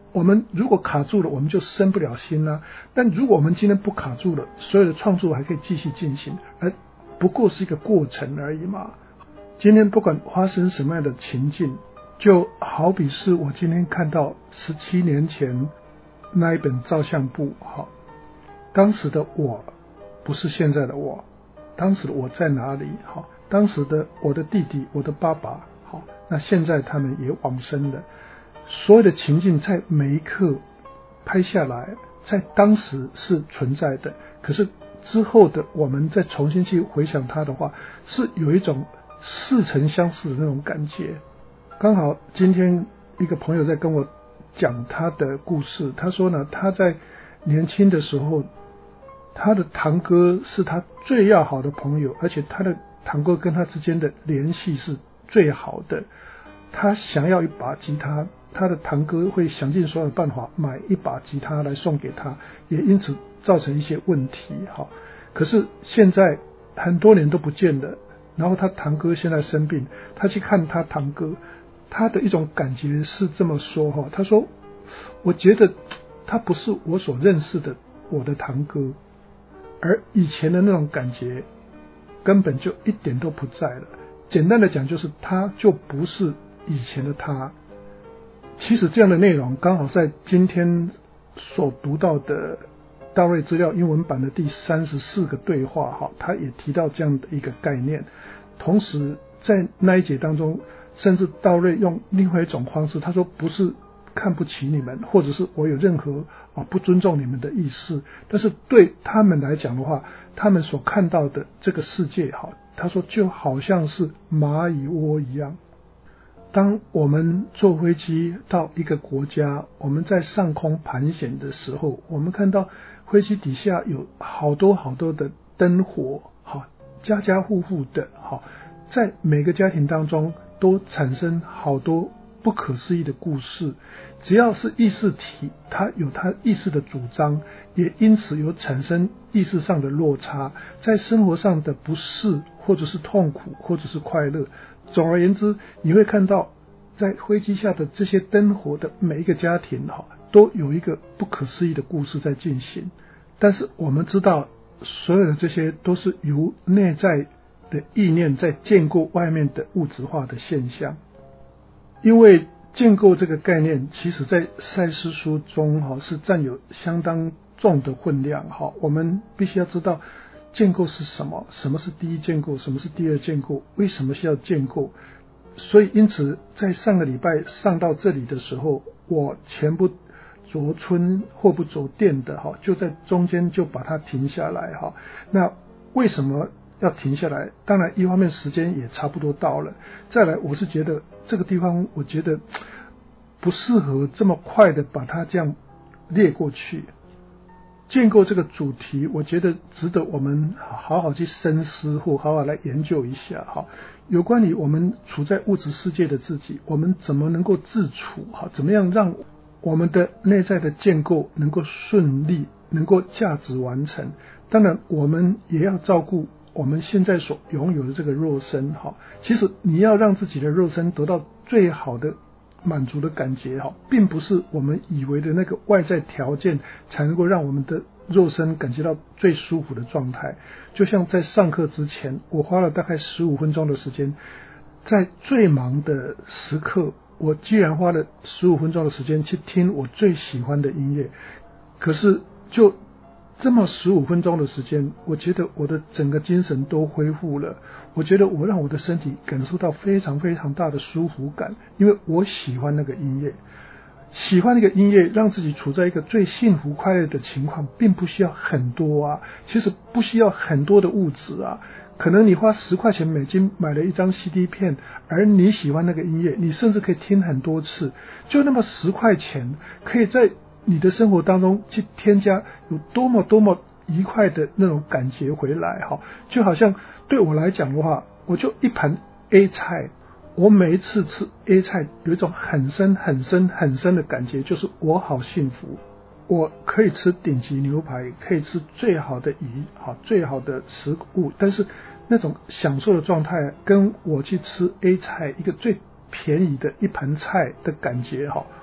我们如果卡住了，我们就升不了心啦。但如果我们今天不卡住了，所有的创作还可以继续进行，而不过是一个过程而已嘛。今天不管发生什么样的情境，就好比是我今天看到17年前那一本照相簿，当时的我不是现在的我，当时的我在哪里？当时的我的弟弟，我的爸爸，那现在他们也往生了。所有的情境在每一刻拍下来，在当时是存在的，可是之后的我们再重新去回想它的话，是有一种似曾相识的那种感觉。刚好今天一个朋友在跟我讲他的故事，他说呢，他在年轻的时候，他的堂哥是他最要好的朋友，而且他的堂哥跟他之间的联系是最好的。他想要一把吉他，他的堂哥会想尽所有的办法买一把吉他来送给他，也因此造成一些问题。可是现在很多年都不见了，然后他堂哥现在生病，他去看他堂哥，他的一种感觉是这么说，他说我觉得他不是我所认识的我的堂哥，而以前的那种感觉根本就一点都不在了。简单的讲，就是他就不是以前的他。其实这样的内容刚好在今天所读到的道瑞资料英文版的第34个对话，他也提到这样的一个概念。同时在那一节当中，甚至道瑞用另外一种方式，他说不是看不起你们，或者是我有任何不尊重你们的意思，但是对他们来讲的话，他们所看到的这个世界，他说就好像是蚂蚁窝一样。当我们坐飞机到一个国家，我们在上空盘旋的时候，我们看到飞机底下有好多好多的灯火，家家户户的，在每个家庭当中都产生好多不可思议的故事。只要是意识体，它有它意识的主张，也因此有产生意识上的落差，在生活上的不适，或者是痛苦，或者是快乐。总而言之，你会看到在飞机下的这些灯火的每一个家庭，都有一个不可思议的故事在进行。但是我们知道，所有的这些都是由内在的意念在建构外面的物质化的现象。因为建构这个概念，其实在赛斯书中是占有相当重的分量。我们必须要知道建构是什么，什么是第一建构，什么是第二建构，为什么需要建构。所以因此在上个礼拜上到这里的时候，我前不着村后不着店的，就在中间就把它停下来。那为什么要停下来？当然一方面时间也差不多到了，再来我是觉得这个地方我觉得不适合这么快的把它这样列过去。建构这个主题，我觉得值得我们好好去深思，或好好来研究一下。有关于我们处在物质世界的自己，我们怎么能够自处，怎么样让我们的内在的建构能够顺利，能够价值完成。当然我们也要照顾我们现在所拥有的这个肉身。其实你要让自己的肉身得到最好的满足的感觉，并不是我们以为的那个外在条件才能够让我们的肉身感觉到最舒服的状态。就像在上课之前，我花了大概15分钟的时间，在最忙的时刻，我居然花了15分钟的时间去听我最喜欢的音乐。可是就这么15分钟的时间，我觉得我的整个精神都恢复了，我觉得我让我的身体感受到非常非常大的舒服感，因为我喜欢那个音乐。喜欢那个音乐，让自己处在一个最幸福快乐的情况，并不需要很多啊，其实不需要很多的物质啊。可能你花10块钱美金买了一张 CD 片，而你喜欢那个音乐，你甚至可以听很多次，就那么10块钱，可以在你的生活当中去添加有多么多么愉快的那种感觉回来。就好像对我来讲的话，我就一盘 A 菜，我每一次吃 A 菜有一种很深很深很深的感觉，就是我好幸福。我可以吃顶级牛排，可以吃最好的鱼，最好的食物，但是那种享受的状态跟我去吃 A 菜一个最便宜的一盘菜的感觉，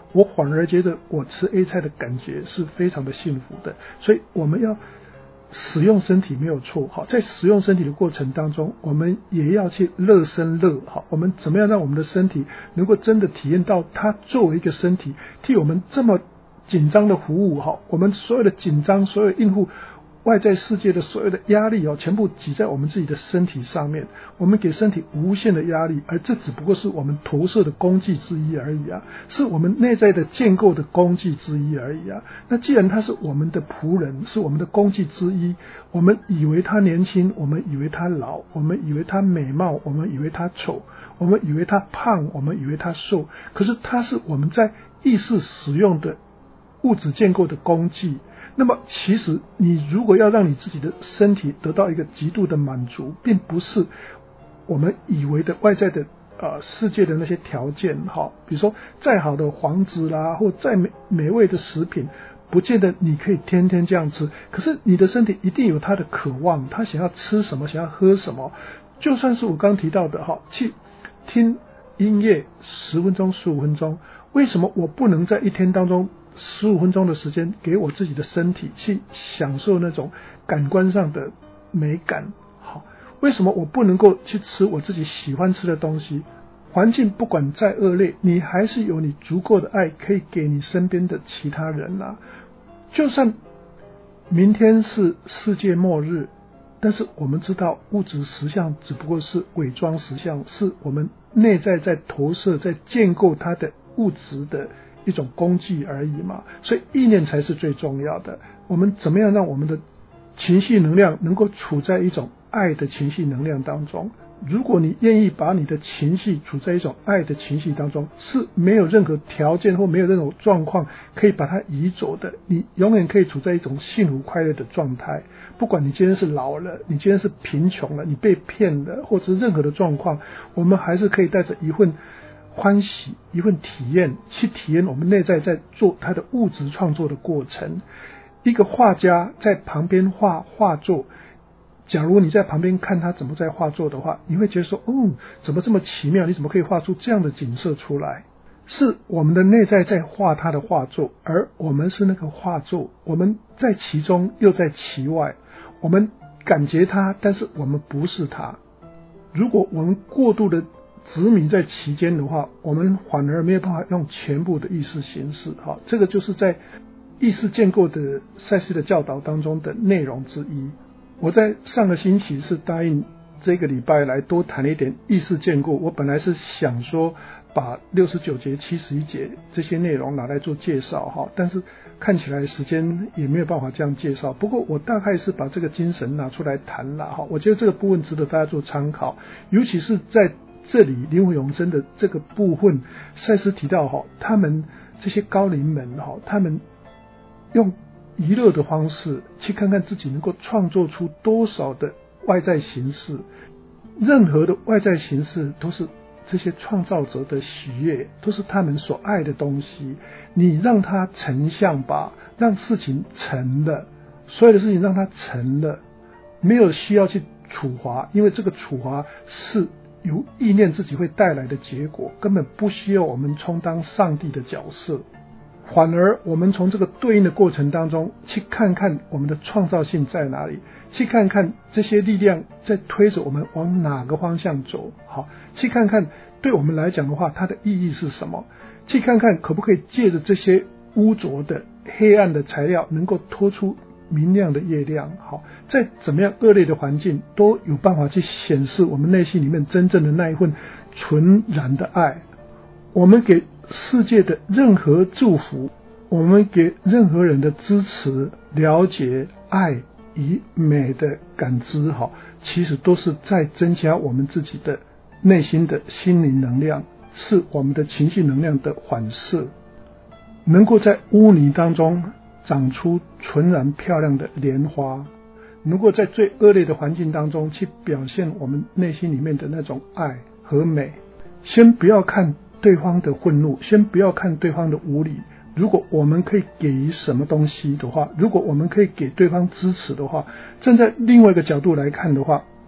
我反而觉得我吃 A 菜的感觉是非常的幸福的。所以我们要使用身体没有错，好，在使用身体的过程当中，我们也要去乐生乐，好，我们怎么样让我们的身体能够真的体验到它作为一个身体替我们这么紧张的服务，好，我们所有的紧张，所有应付外在世界的所有的压力全部挤在我们自己的身体上面，我们给身体无限的压力，而这只不过是我们投射的工具之一而已啊，是我们内在的建构的工具之一而已啊。那既然它是我们的仆人，是我们的工具之一，我们以为他年轻，我们以为他老，我们以为他美貌，我们以为他丑，我们以为他胖，我们以为他瘦，可是它是我们在意识使用的物质建构的工具。那么其实你如果要让你自己的身体得到一个极度的满足，并不是我们以为的外在的世界的那些条件，比如说再好的房子啦，或再美味的食品，不见得你可以天天这样吃，可是你的身体一定有它的渴望，它想要吃什么，想要喝什么。就算是我刚提到的去听音乐10分钟15分钟，为什么我不能在一天当中15分钟的时间给我自己的身体去享受那种感官上的美感？好，为什么我不能够去吃我自己喜欢吃的东西？环境不管再恶劣，你还是有你足够的爱可以给你身边的其他人啊。就算明天是世界末日，但是我们知道物质实相只不过是伪装实相，是我们内在在投射，在建构它的物质的一种工具而已嘛，所以意念才是最重要的。我们怎么样让我们的情绪能量能够处在一种爱的情绪能量当中？如果你愿意把你的情绪处在一种爱的情绪当中，是没有任何条件或没有任何状况可以把它移走的，你永远可以处在一种幸福快乐的状态。不管你今天是老了，你今天是贫穷了，你被骗了，或者任何的状况，我们还是可以带着一份欢喜，一份体验，去体验我们内在在做它的物质创作的过程。一个画家在旁边画画作，假如你在旁边看他怎么在画作的话，你会觉得说，怎么这么奇妙，你怎么可以画出这样的景色出来？是我们的内在在画他的画作，而我们是那个画作，我们在其中又在其外，我们感觉他，但是我们不是他。如果我们过度的执迷在其间的话，我们反而没有办法用全部的意识形式。这个就是在意识建构的赛斯的教导当中的内容之一。我在上个星期是答应这个礼拜来多谈一点意识建构，我本来是想说把69节71节这些内容拿来做介绍，但是看起来时间也没有办法这样介绍。不过我大概是把这个精神拿出来谈了，我觉得这个部分值得大家做参考，尤其是在这里灵魂永生的这个部分，赛斯提到他们这些高灵们他们用娱乐的方式去看看自己能够创作出多少的外在形式，任何的外在形式都是这些创造者的喜悦，都是他们所爱的东西。你让它成像吧，让事情成了，所有的事情让它成了，没有需要去处罚，因为这个处罚是由意念自己会带来的结果，根本不需要我们充当上帝的角色。反而我们从这个对应的过程当中去看看我们的创造性在哪里，去看看这些力量在推着我们往哪个方向走，去看看对我们来讲的话它的意义是什么，去看看可不可以借着这些污浊的黑暗的材料能够拖出明亮的月亮。在怎么样恶劣的环境都有办法去显示我们内心里面真正的那一份纯然的爱。我们给世界的任何祝福，我们给任何人的支持、了解、爱与美的感知，其实都是在增加我们自己的内心的心灵能量，是我们的情绪能量的反射，能够在污泥当中长出纯然漂亮的莲花，能够在最恶劣的环境当中去表现我们内心里面的那种爱和美。先不要看对方的愤怒，先不要看对方的无理，如果我们可以给予什么东西的话，如果我们可以给对方支持的话，站在另外一个角度来看的话，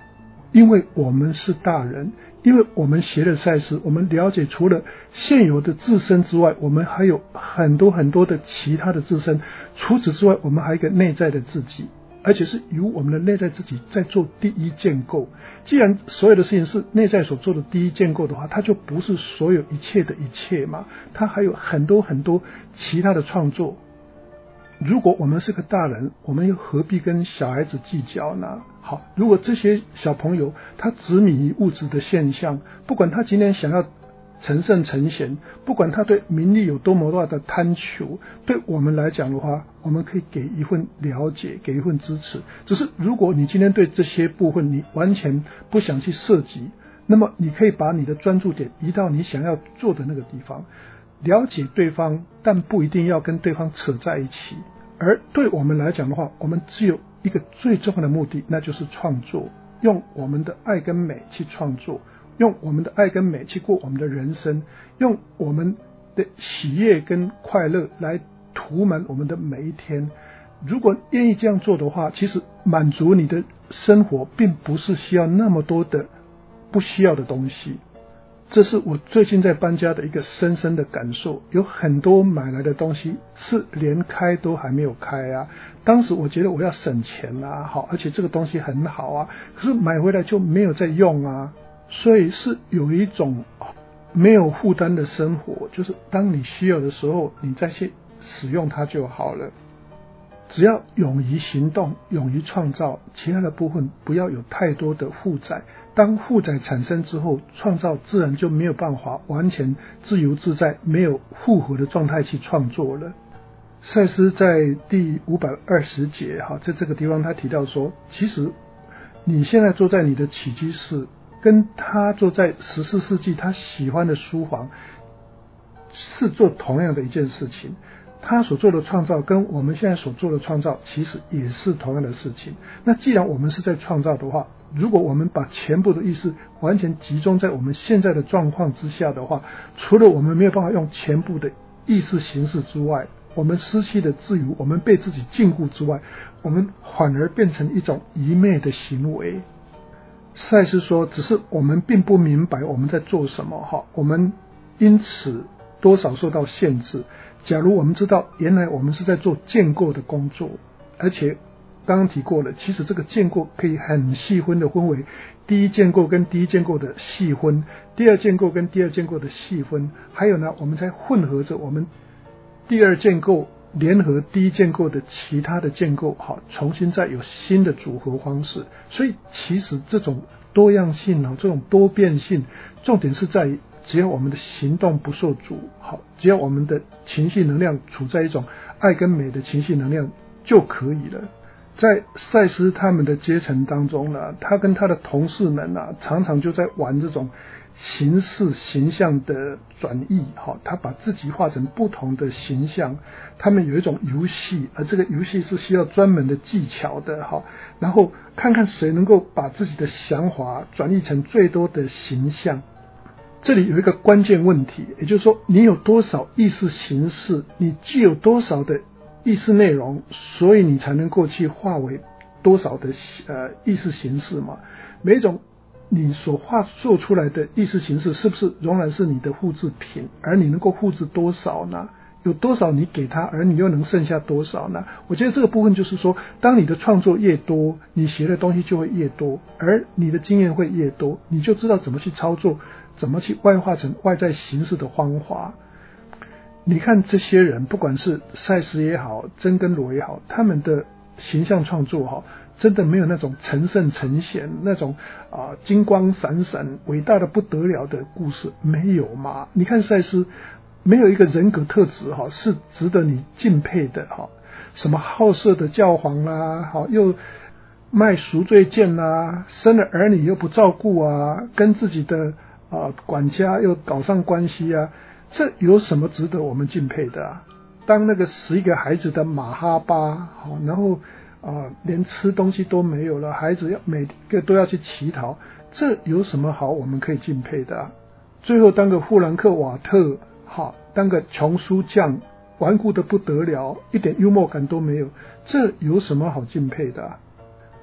因为我们是大人，因为我们学了赛斯，我们了解除了现有的自身之外，我们还有很多很多的其他的自身，除此之外我们还有一个内在的自己，而且是由我们的内在自己在做第一建构。既然所有的事情是内在所做的第一建构的话，它就不是所有一切的一切嘛，它还有很多很多其他的创作。如果我们是个大人，我们又何必跟小孩子计较呢？好，如果这些小朋友他执迷于物质的现象，不管他今天想要成圣成贤，不管他对名利有多么大的贪求，对我们来讲的话，我们可以给一份了解，给一份支持。只是如果你今天对这些部分你完全不想去涉及，那么你可以把你的专注点移到你想要做的那个地方，了解对方，但不一定要跟对方扯在一起。而对我们来讲的话，我们只有一个最重要的目的，那就是创作，用我们的爱跟美去创作，用我们的爱跟美去过我们的人生，用我们的喜悦跟快乐来涂满我们的每一天。如果愿意这样做的话，其实满足你的生活并不是需要那么多的不需要的东西。这是我最近在搬家的一个深深的感受，有很多买来的东西是连开都还没有开啊。当时我觉得我要省钱啊，好，而且这个东西很好啊，可是买回来就没有在用啊，所以是有一种没有负担的生活，就是当你需要的时候，你再去使用它就好了。只要勇于行动，勇于创造，其他的部分不要有太多的负载。当负载产生之后，创造自然就没有办法完全自由自在，没有负荷的状态去创作了。赛斯在第520节在这个地方他提到说，其实你现在坐在你的起居室，跟他坐在14世纪他喜欢的书房是做同样的一件事情。他所做的创造跟我们现在所做的创造其实也是同样的事情。那既然我们是在创造的话，如果我们把全部的意识完全集中在我们现在的状况之下的话，除了我们没有办法用全部的意识形式之外，我们失去的自由，我们被自己禁锢之外，我们反而变成一种愚昧的行为。赛斯说，只是我们并不明白我们在做什么，我们因此多少受到限制。假如我们知道原来我们是在做建构的工作，而且刚刚提过了，其实这个建构可以很细分的分为第一建构跟第一建构的细分，第二建构跟第二建构的细分，还有呢，我们才混合着我们第二建构联合第一建构的其他的建构，重新再有新的组合方式。所以其实这种多样性，这种多变性，重点是在于只要我们的行动不受阻，只要我们的情绪能量处在一种爱跟美的情绪能量就可以了。在赛斯他们的阶层当中呢，他跟他的同事们常常就在玩这种形式形象的转移，他把自己画成不同的形象，他们有一种游戏，而这个游戏是需要专门的技巧的，然后看看谁能够把自己的想法转译成最多的形象。这里有一个关键问题，也就是说你有多少意识形式，你具有多少的意识内容，所以你才能够去化为多少的意识形式嘛。每一种你所做出来的意识形式是不是仍然是你的复制品，而你能够复制多少呢？有多少你给他，而你又能剩下多少呢？我觉得这个部分就是说，当你的创作越多，你学的东西就会越多，而你的经验会越多，你就知道怎么去操作，怎么去外化成外在形式的方法。你看这些人，不管是赛斯也好，真跟罗也好，他们的形象创作真的没有那种成圣成贤，那种金光闪闪伟大的不得了的故事，没有嘛。你看赛斯没有一个人格特质是值得你敬佩的，什么好色的教皇啦，又卖赎罪券啦，生了儿女又不照顾啊，跟自己的管家又搞上关系啊，这有什么值得我们敬佩的啊？当那个11个孩子的马哈巴，然后连吃东西都没有了，孩子每个都要去乞讨，这有什么好我们可以敬佩的啊？最后当个富兰克瓦特，当个穷书匠，顽固的不得了，一点幽默感都没有，这有什么好敬佩的啊？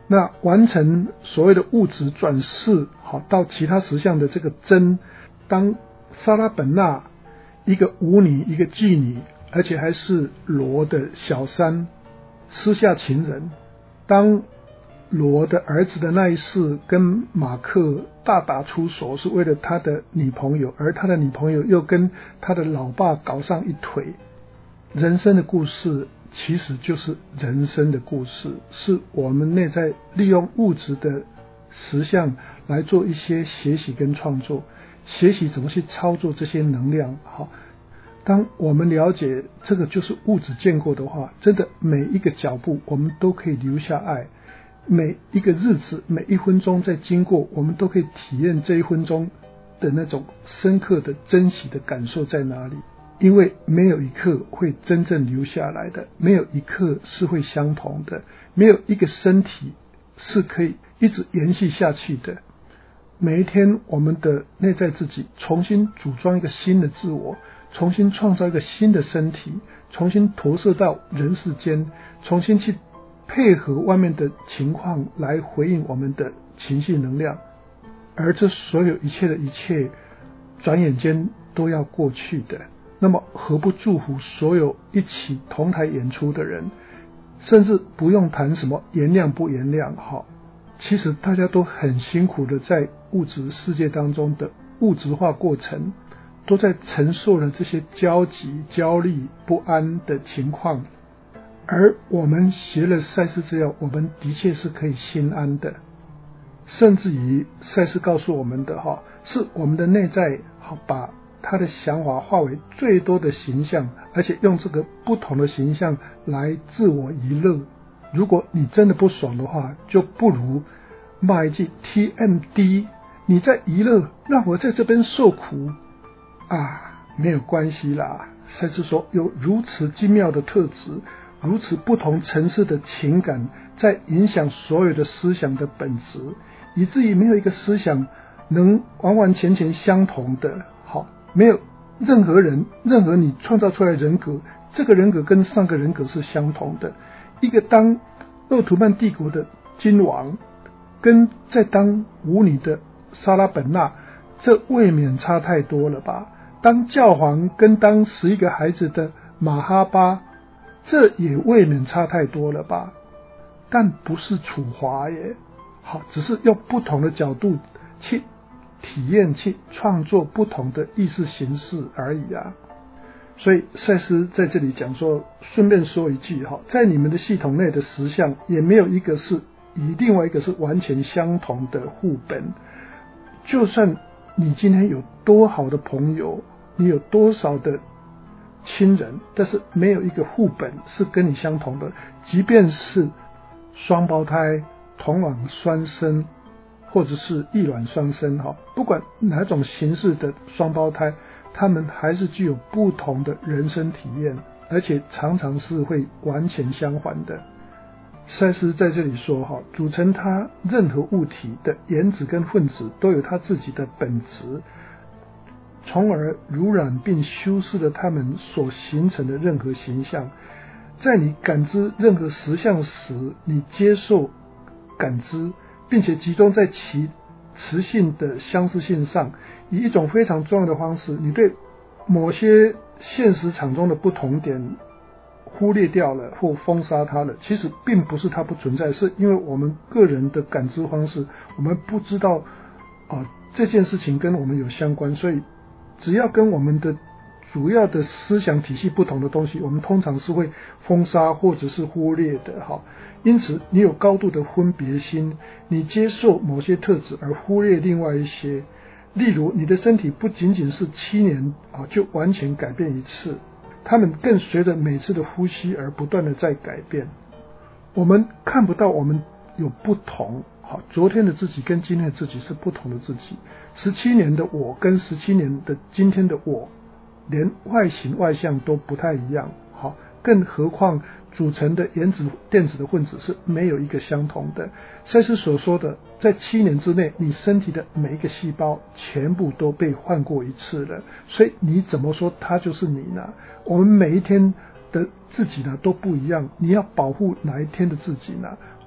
那完成所谓的物质转世到其他实相的这个真，当莎拉本娜一个舞女一个妓女，而且还是罗的小三私下情人，当罗的儿子的那一世跟马克大打出手，是为了他的女朋友，而他的女朋友又跟他的老爸搞上一腿。人生的故事其实就是人生的故事，是我们内在利用物质的实相来做一些学习跟创作，学习怎么去操作这些能量。当我们了解这个就是物质建构的话，真的每一个脚步我们都可以留下爱，每一个日子每一分钟在经过，我们都可以体验这一分钟的那种深刻的珍惜的感受在哪里。因为没有一刻会真正留下来的，没有一刻是会相同的，没有一个身体是可以一直延续下去的。每一天我们的内在自己重新组装一个新的自我，重新创造一个新的身体，重新投射到人世间，重新去配合外面的情况来回应我们的情绪能量。而这所有一切的一切转眼间都要过去的，那么何不祝福所有一起同台演出的人，甚至不用谈什么原谅不原谅，其实大家都很辛苦的在物质世界当中的物质化过程，都在承受了这些焦急、焦虑、不安的情况。而我们学了赛斯之后，我们的确是可以心安的。甚至于赛斯告诉我们的是我们的内在把他的想法化为最多的形象，而且用这个不同的形象来自我娱乐。如果你真的不爽的话，就不如骂一句 TMD， 你在娱乐，让我在这边受苦没有关系啦。赛斯说，有如此精妙的特质，如此不同层次的情感在影响所有的思想的本质，以至于没有一个思想能完完全全相同的。没有任何人任何你创造出来的人格，这个人格跟上个人格是相同的。一个当鄂图曼帝国的君王跟在当舞女的莎拉本娜，这未免差太多了吧。当教皇跟当11个孩子的马哈巴，这也未免差太多了吧。但不是处罚耶，只是用不同的角度去体验，去创作不同的意识形式而已啊。所以赛斯在这里讲说，顺便说一句，在你们的系统内的实相也没有一个是与另外一个是完全相同的互本。就算你今天有多好的朋友，你有多少的亲人，但是没有一个互本是跟你相同的。即便是双胞胎、同卵双生或者是异卵双生，不管哪种形式的双胞胎，他们还是具有不同的人生体验，而且常常是会完全相反的。赛斯在这里说，组成它任何物体的原子跟分子都有它自己的本质，从而濡染并修饰了它们所形成的任何形象。在你感知任何实相时，你接受感知，并且集中在其磁性的相似性上，以一种非常重要的方式，你对某些现实场中的不同点忽略掉了或封杀它了。其实并不是它不存在，是因为我们个人的感知方式，我们不知道这件事情跟我们有相关，所以只要跟我们的主要的思想体系不同的东西，我们通常是会封杀或者是忽略的。因此你有高度的分别心，你接受某些特质而忽略另外一些。例如你的身体不仅仅是7年就完全改变一次，它们更随着每次的呼吸而不断的在改变。我们看不到我们有不同，昨天的自己跟今天的自己是不同的自己。17年的我跟17年的今天的我，连外形外相都不太一样，更何况组成的原子电子的分子是没有一个相同的。赛斯所说的，在7年之内，你身体的每一个细胞全部都被换过一次了，所以你怎么说它就是你呢？我们每一天的自己呢都不一样，你要保护哪一天的自己呢？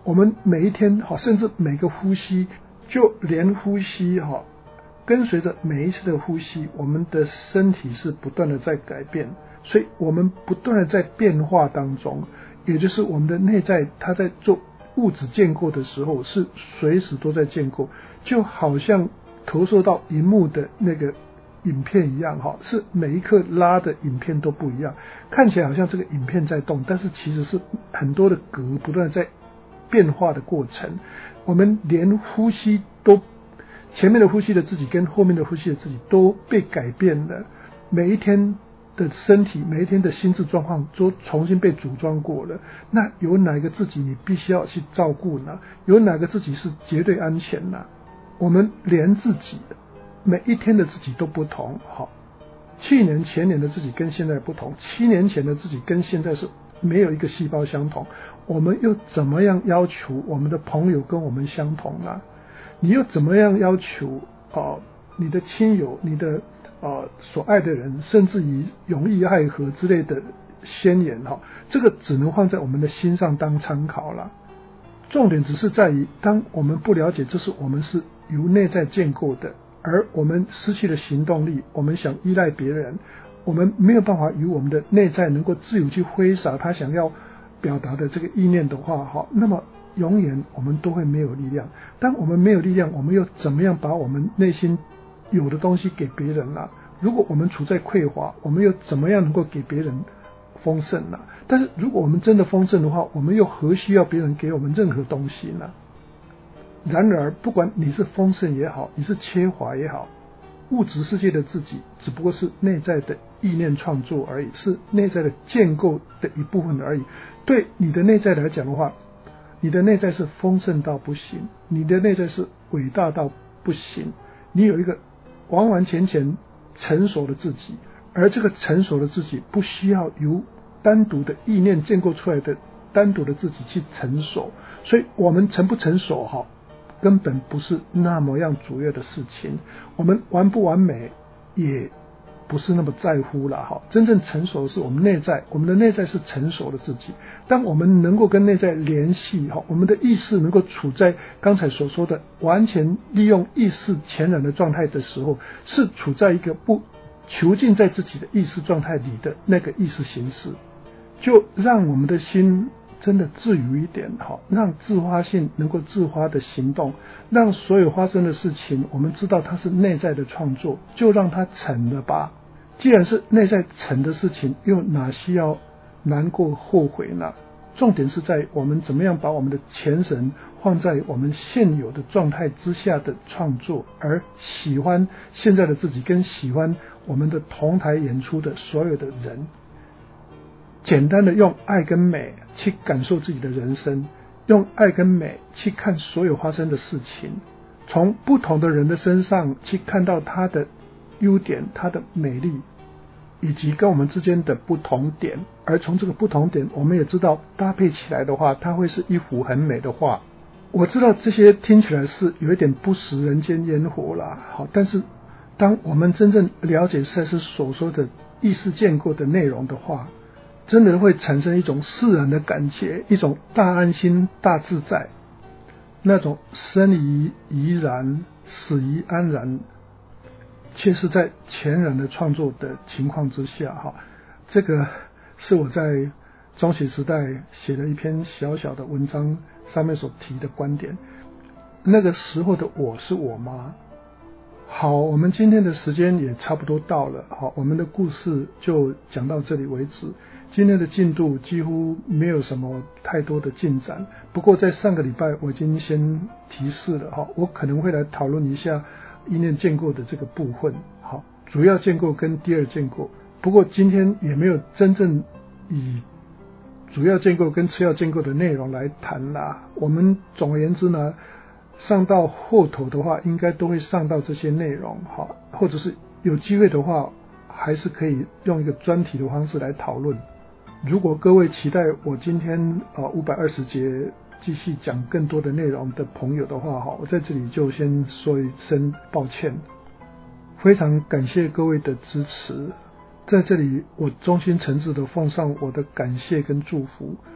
我们每一天甚至每个呼吸，就连呼吸跟随着每一次的呼吸，我们的身体是不断的在改变，所以我们不断的在变化当中，也就是我们的内在它在做物质建构的时候是随时都在建构，就好像投射到荧幕的那个影片一样，是每一刻拉的影片都不一样，看起来好像这个影片在动，但是其实是很多的格不断的在变化的过程。我们连呼吸都，前面的呼吸的自己跟后面的呼吸的自己都被改变了，每一天的身体，每一天的心智状况都重新被组装过了。那有哪一个自己你必须要去照顾呢？有哪个自己是绝对安全呢？我们连自己每一天的自己都不同。去年前年的自己跟现在不同，7年前的自己跟现在是没有一个细胞相同，我们又怎么样要求我们的朋友跟我们相同呢？你又怎么样要求你的亲友，你的所爱的人，甚至于永义爱河之类的宣言这个只能放在我们的心上当参考了。重点只是在于，当我们不了解这是我们是由内在建构的，而我们失去了行动力，我们想依赖别人，我们没有办法与我们的内在能够自由去挥洒他想要表达的这个意念的话，那么永远我们都会没有力量。当我们没有力量，我们又怎么样把我们内心有的东西给别人呢？如果我们处在匮乏，我们又怎么样能够给别人丰盛呢？但是如果我们真的丰盛的话，我们又何需要别人给我们任何东西呢？然而不管你是丰盛也好，你是缺乏也好，物质世界的自己只不过是内在的意念创作而已，是内在的建构的一部分而已。对你的内在来讲的话，你的内在是丰盛到不行，你的内在是伟大到不行，你有一个完完全全成熟的自己，而这个成熟的自己不需要由单独的意念建构出来的单独的自己去成熟。所以我们成不成熟根本不是那么样主要的事情，我们完不完美也不是那么在乎了。真正成熟的是我们内在，我们的内在是成熟的自己。当我们能够跟内在联系，我们的意识能够处在刚才所说的完全利用意识全然的状态的时候，是处在一个不囚禁在自己的意识状态里的那个意识形式，就让我们的心真的自由一点，让自发性能够自发的行动，让所有发生的事情我们知道它是内在的创作，就让它成了吧。既然是内在成的事情，又哪需要难过后悔呢？重点是在我们怎么样把我们的前神放在我们现有的状态之下的创作，而喜欢现在的自己，跟喜欢我们的同台演出的所有的人，简单的用爱跟美去感受自己的人生，用爱跟美去看所有发生的事情，从不同的人的身上去看到他的优点，他的美丽，以及跟我们之间的不同点，而从这个不同点我们也知道搭配起来的话，它会是一幅很美的画。我知道这些听起来是有一点不食人间烟火啦，但是当我们真正了解赛斯所说的意识建构的内容的话，真的会产生一种释然的感觉，一种大安心大自在，那种生于怡然死于安然，却是在全然的创作的情况之下。这个是我在中学时代写的一篇小小的文章上面所提的观点。那个时候的我是我妈。好，我们今天的时间也差不多到了，我们的故事就讲到这里为止。今天的进度几乎没有什么太多的进展，不过在上个礼拜我已经先提示了，我可能会来讨论一下意念建构的这个部分，主要建构跟第二建构，不过今天也没有真正以主要建构跟次要建构的内容来谈啦。我们总而言之呢，上到后头的话应该都会上到这些内容，或者是有机会的话还是可以用一个专题的方式来讨论。如果各位期待我今天520节继续讲更多的内容的朋友的话，我在这里就先说一声抱歉，非常感谢各位的支持。在这里我衷心诚挚的奉上我的感谢跟祝福，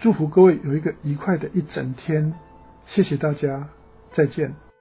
祝福各位有一个愉快的一整天，谢谢大家，再见。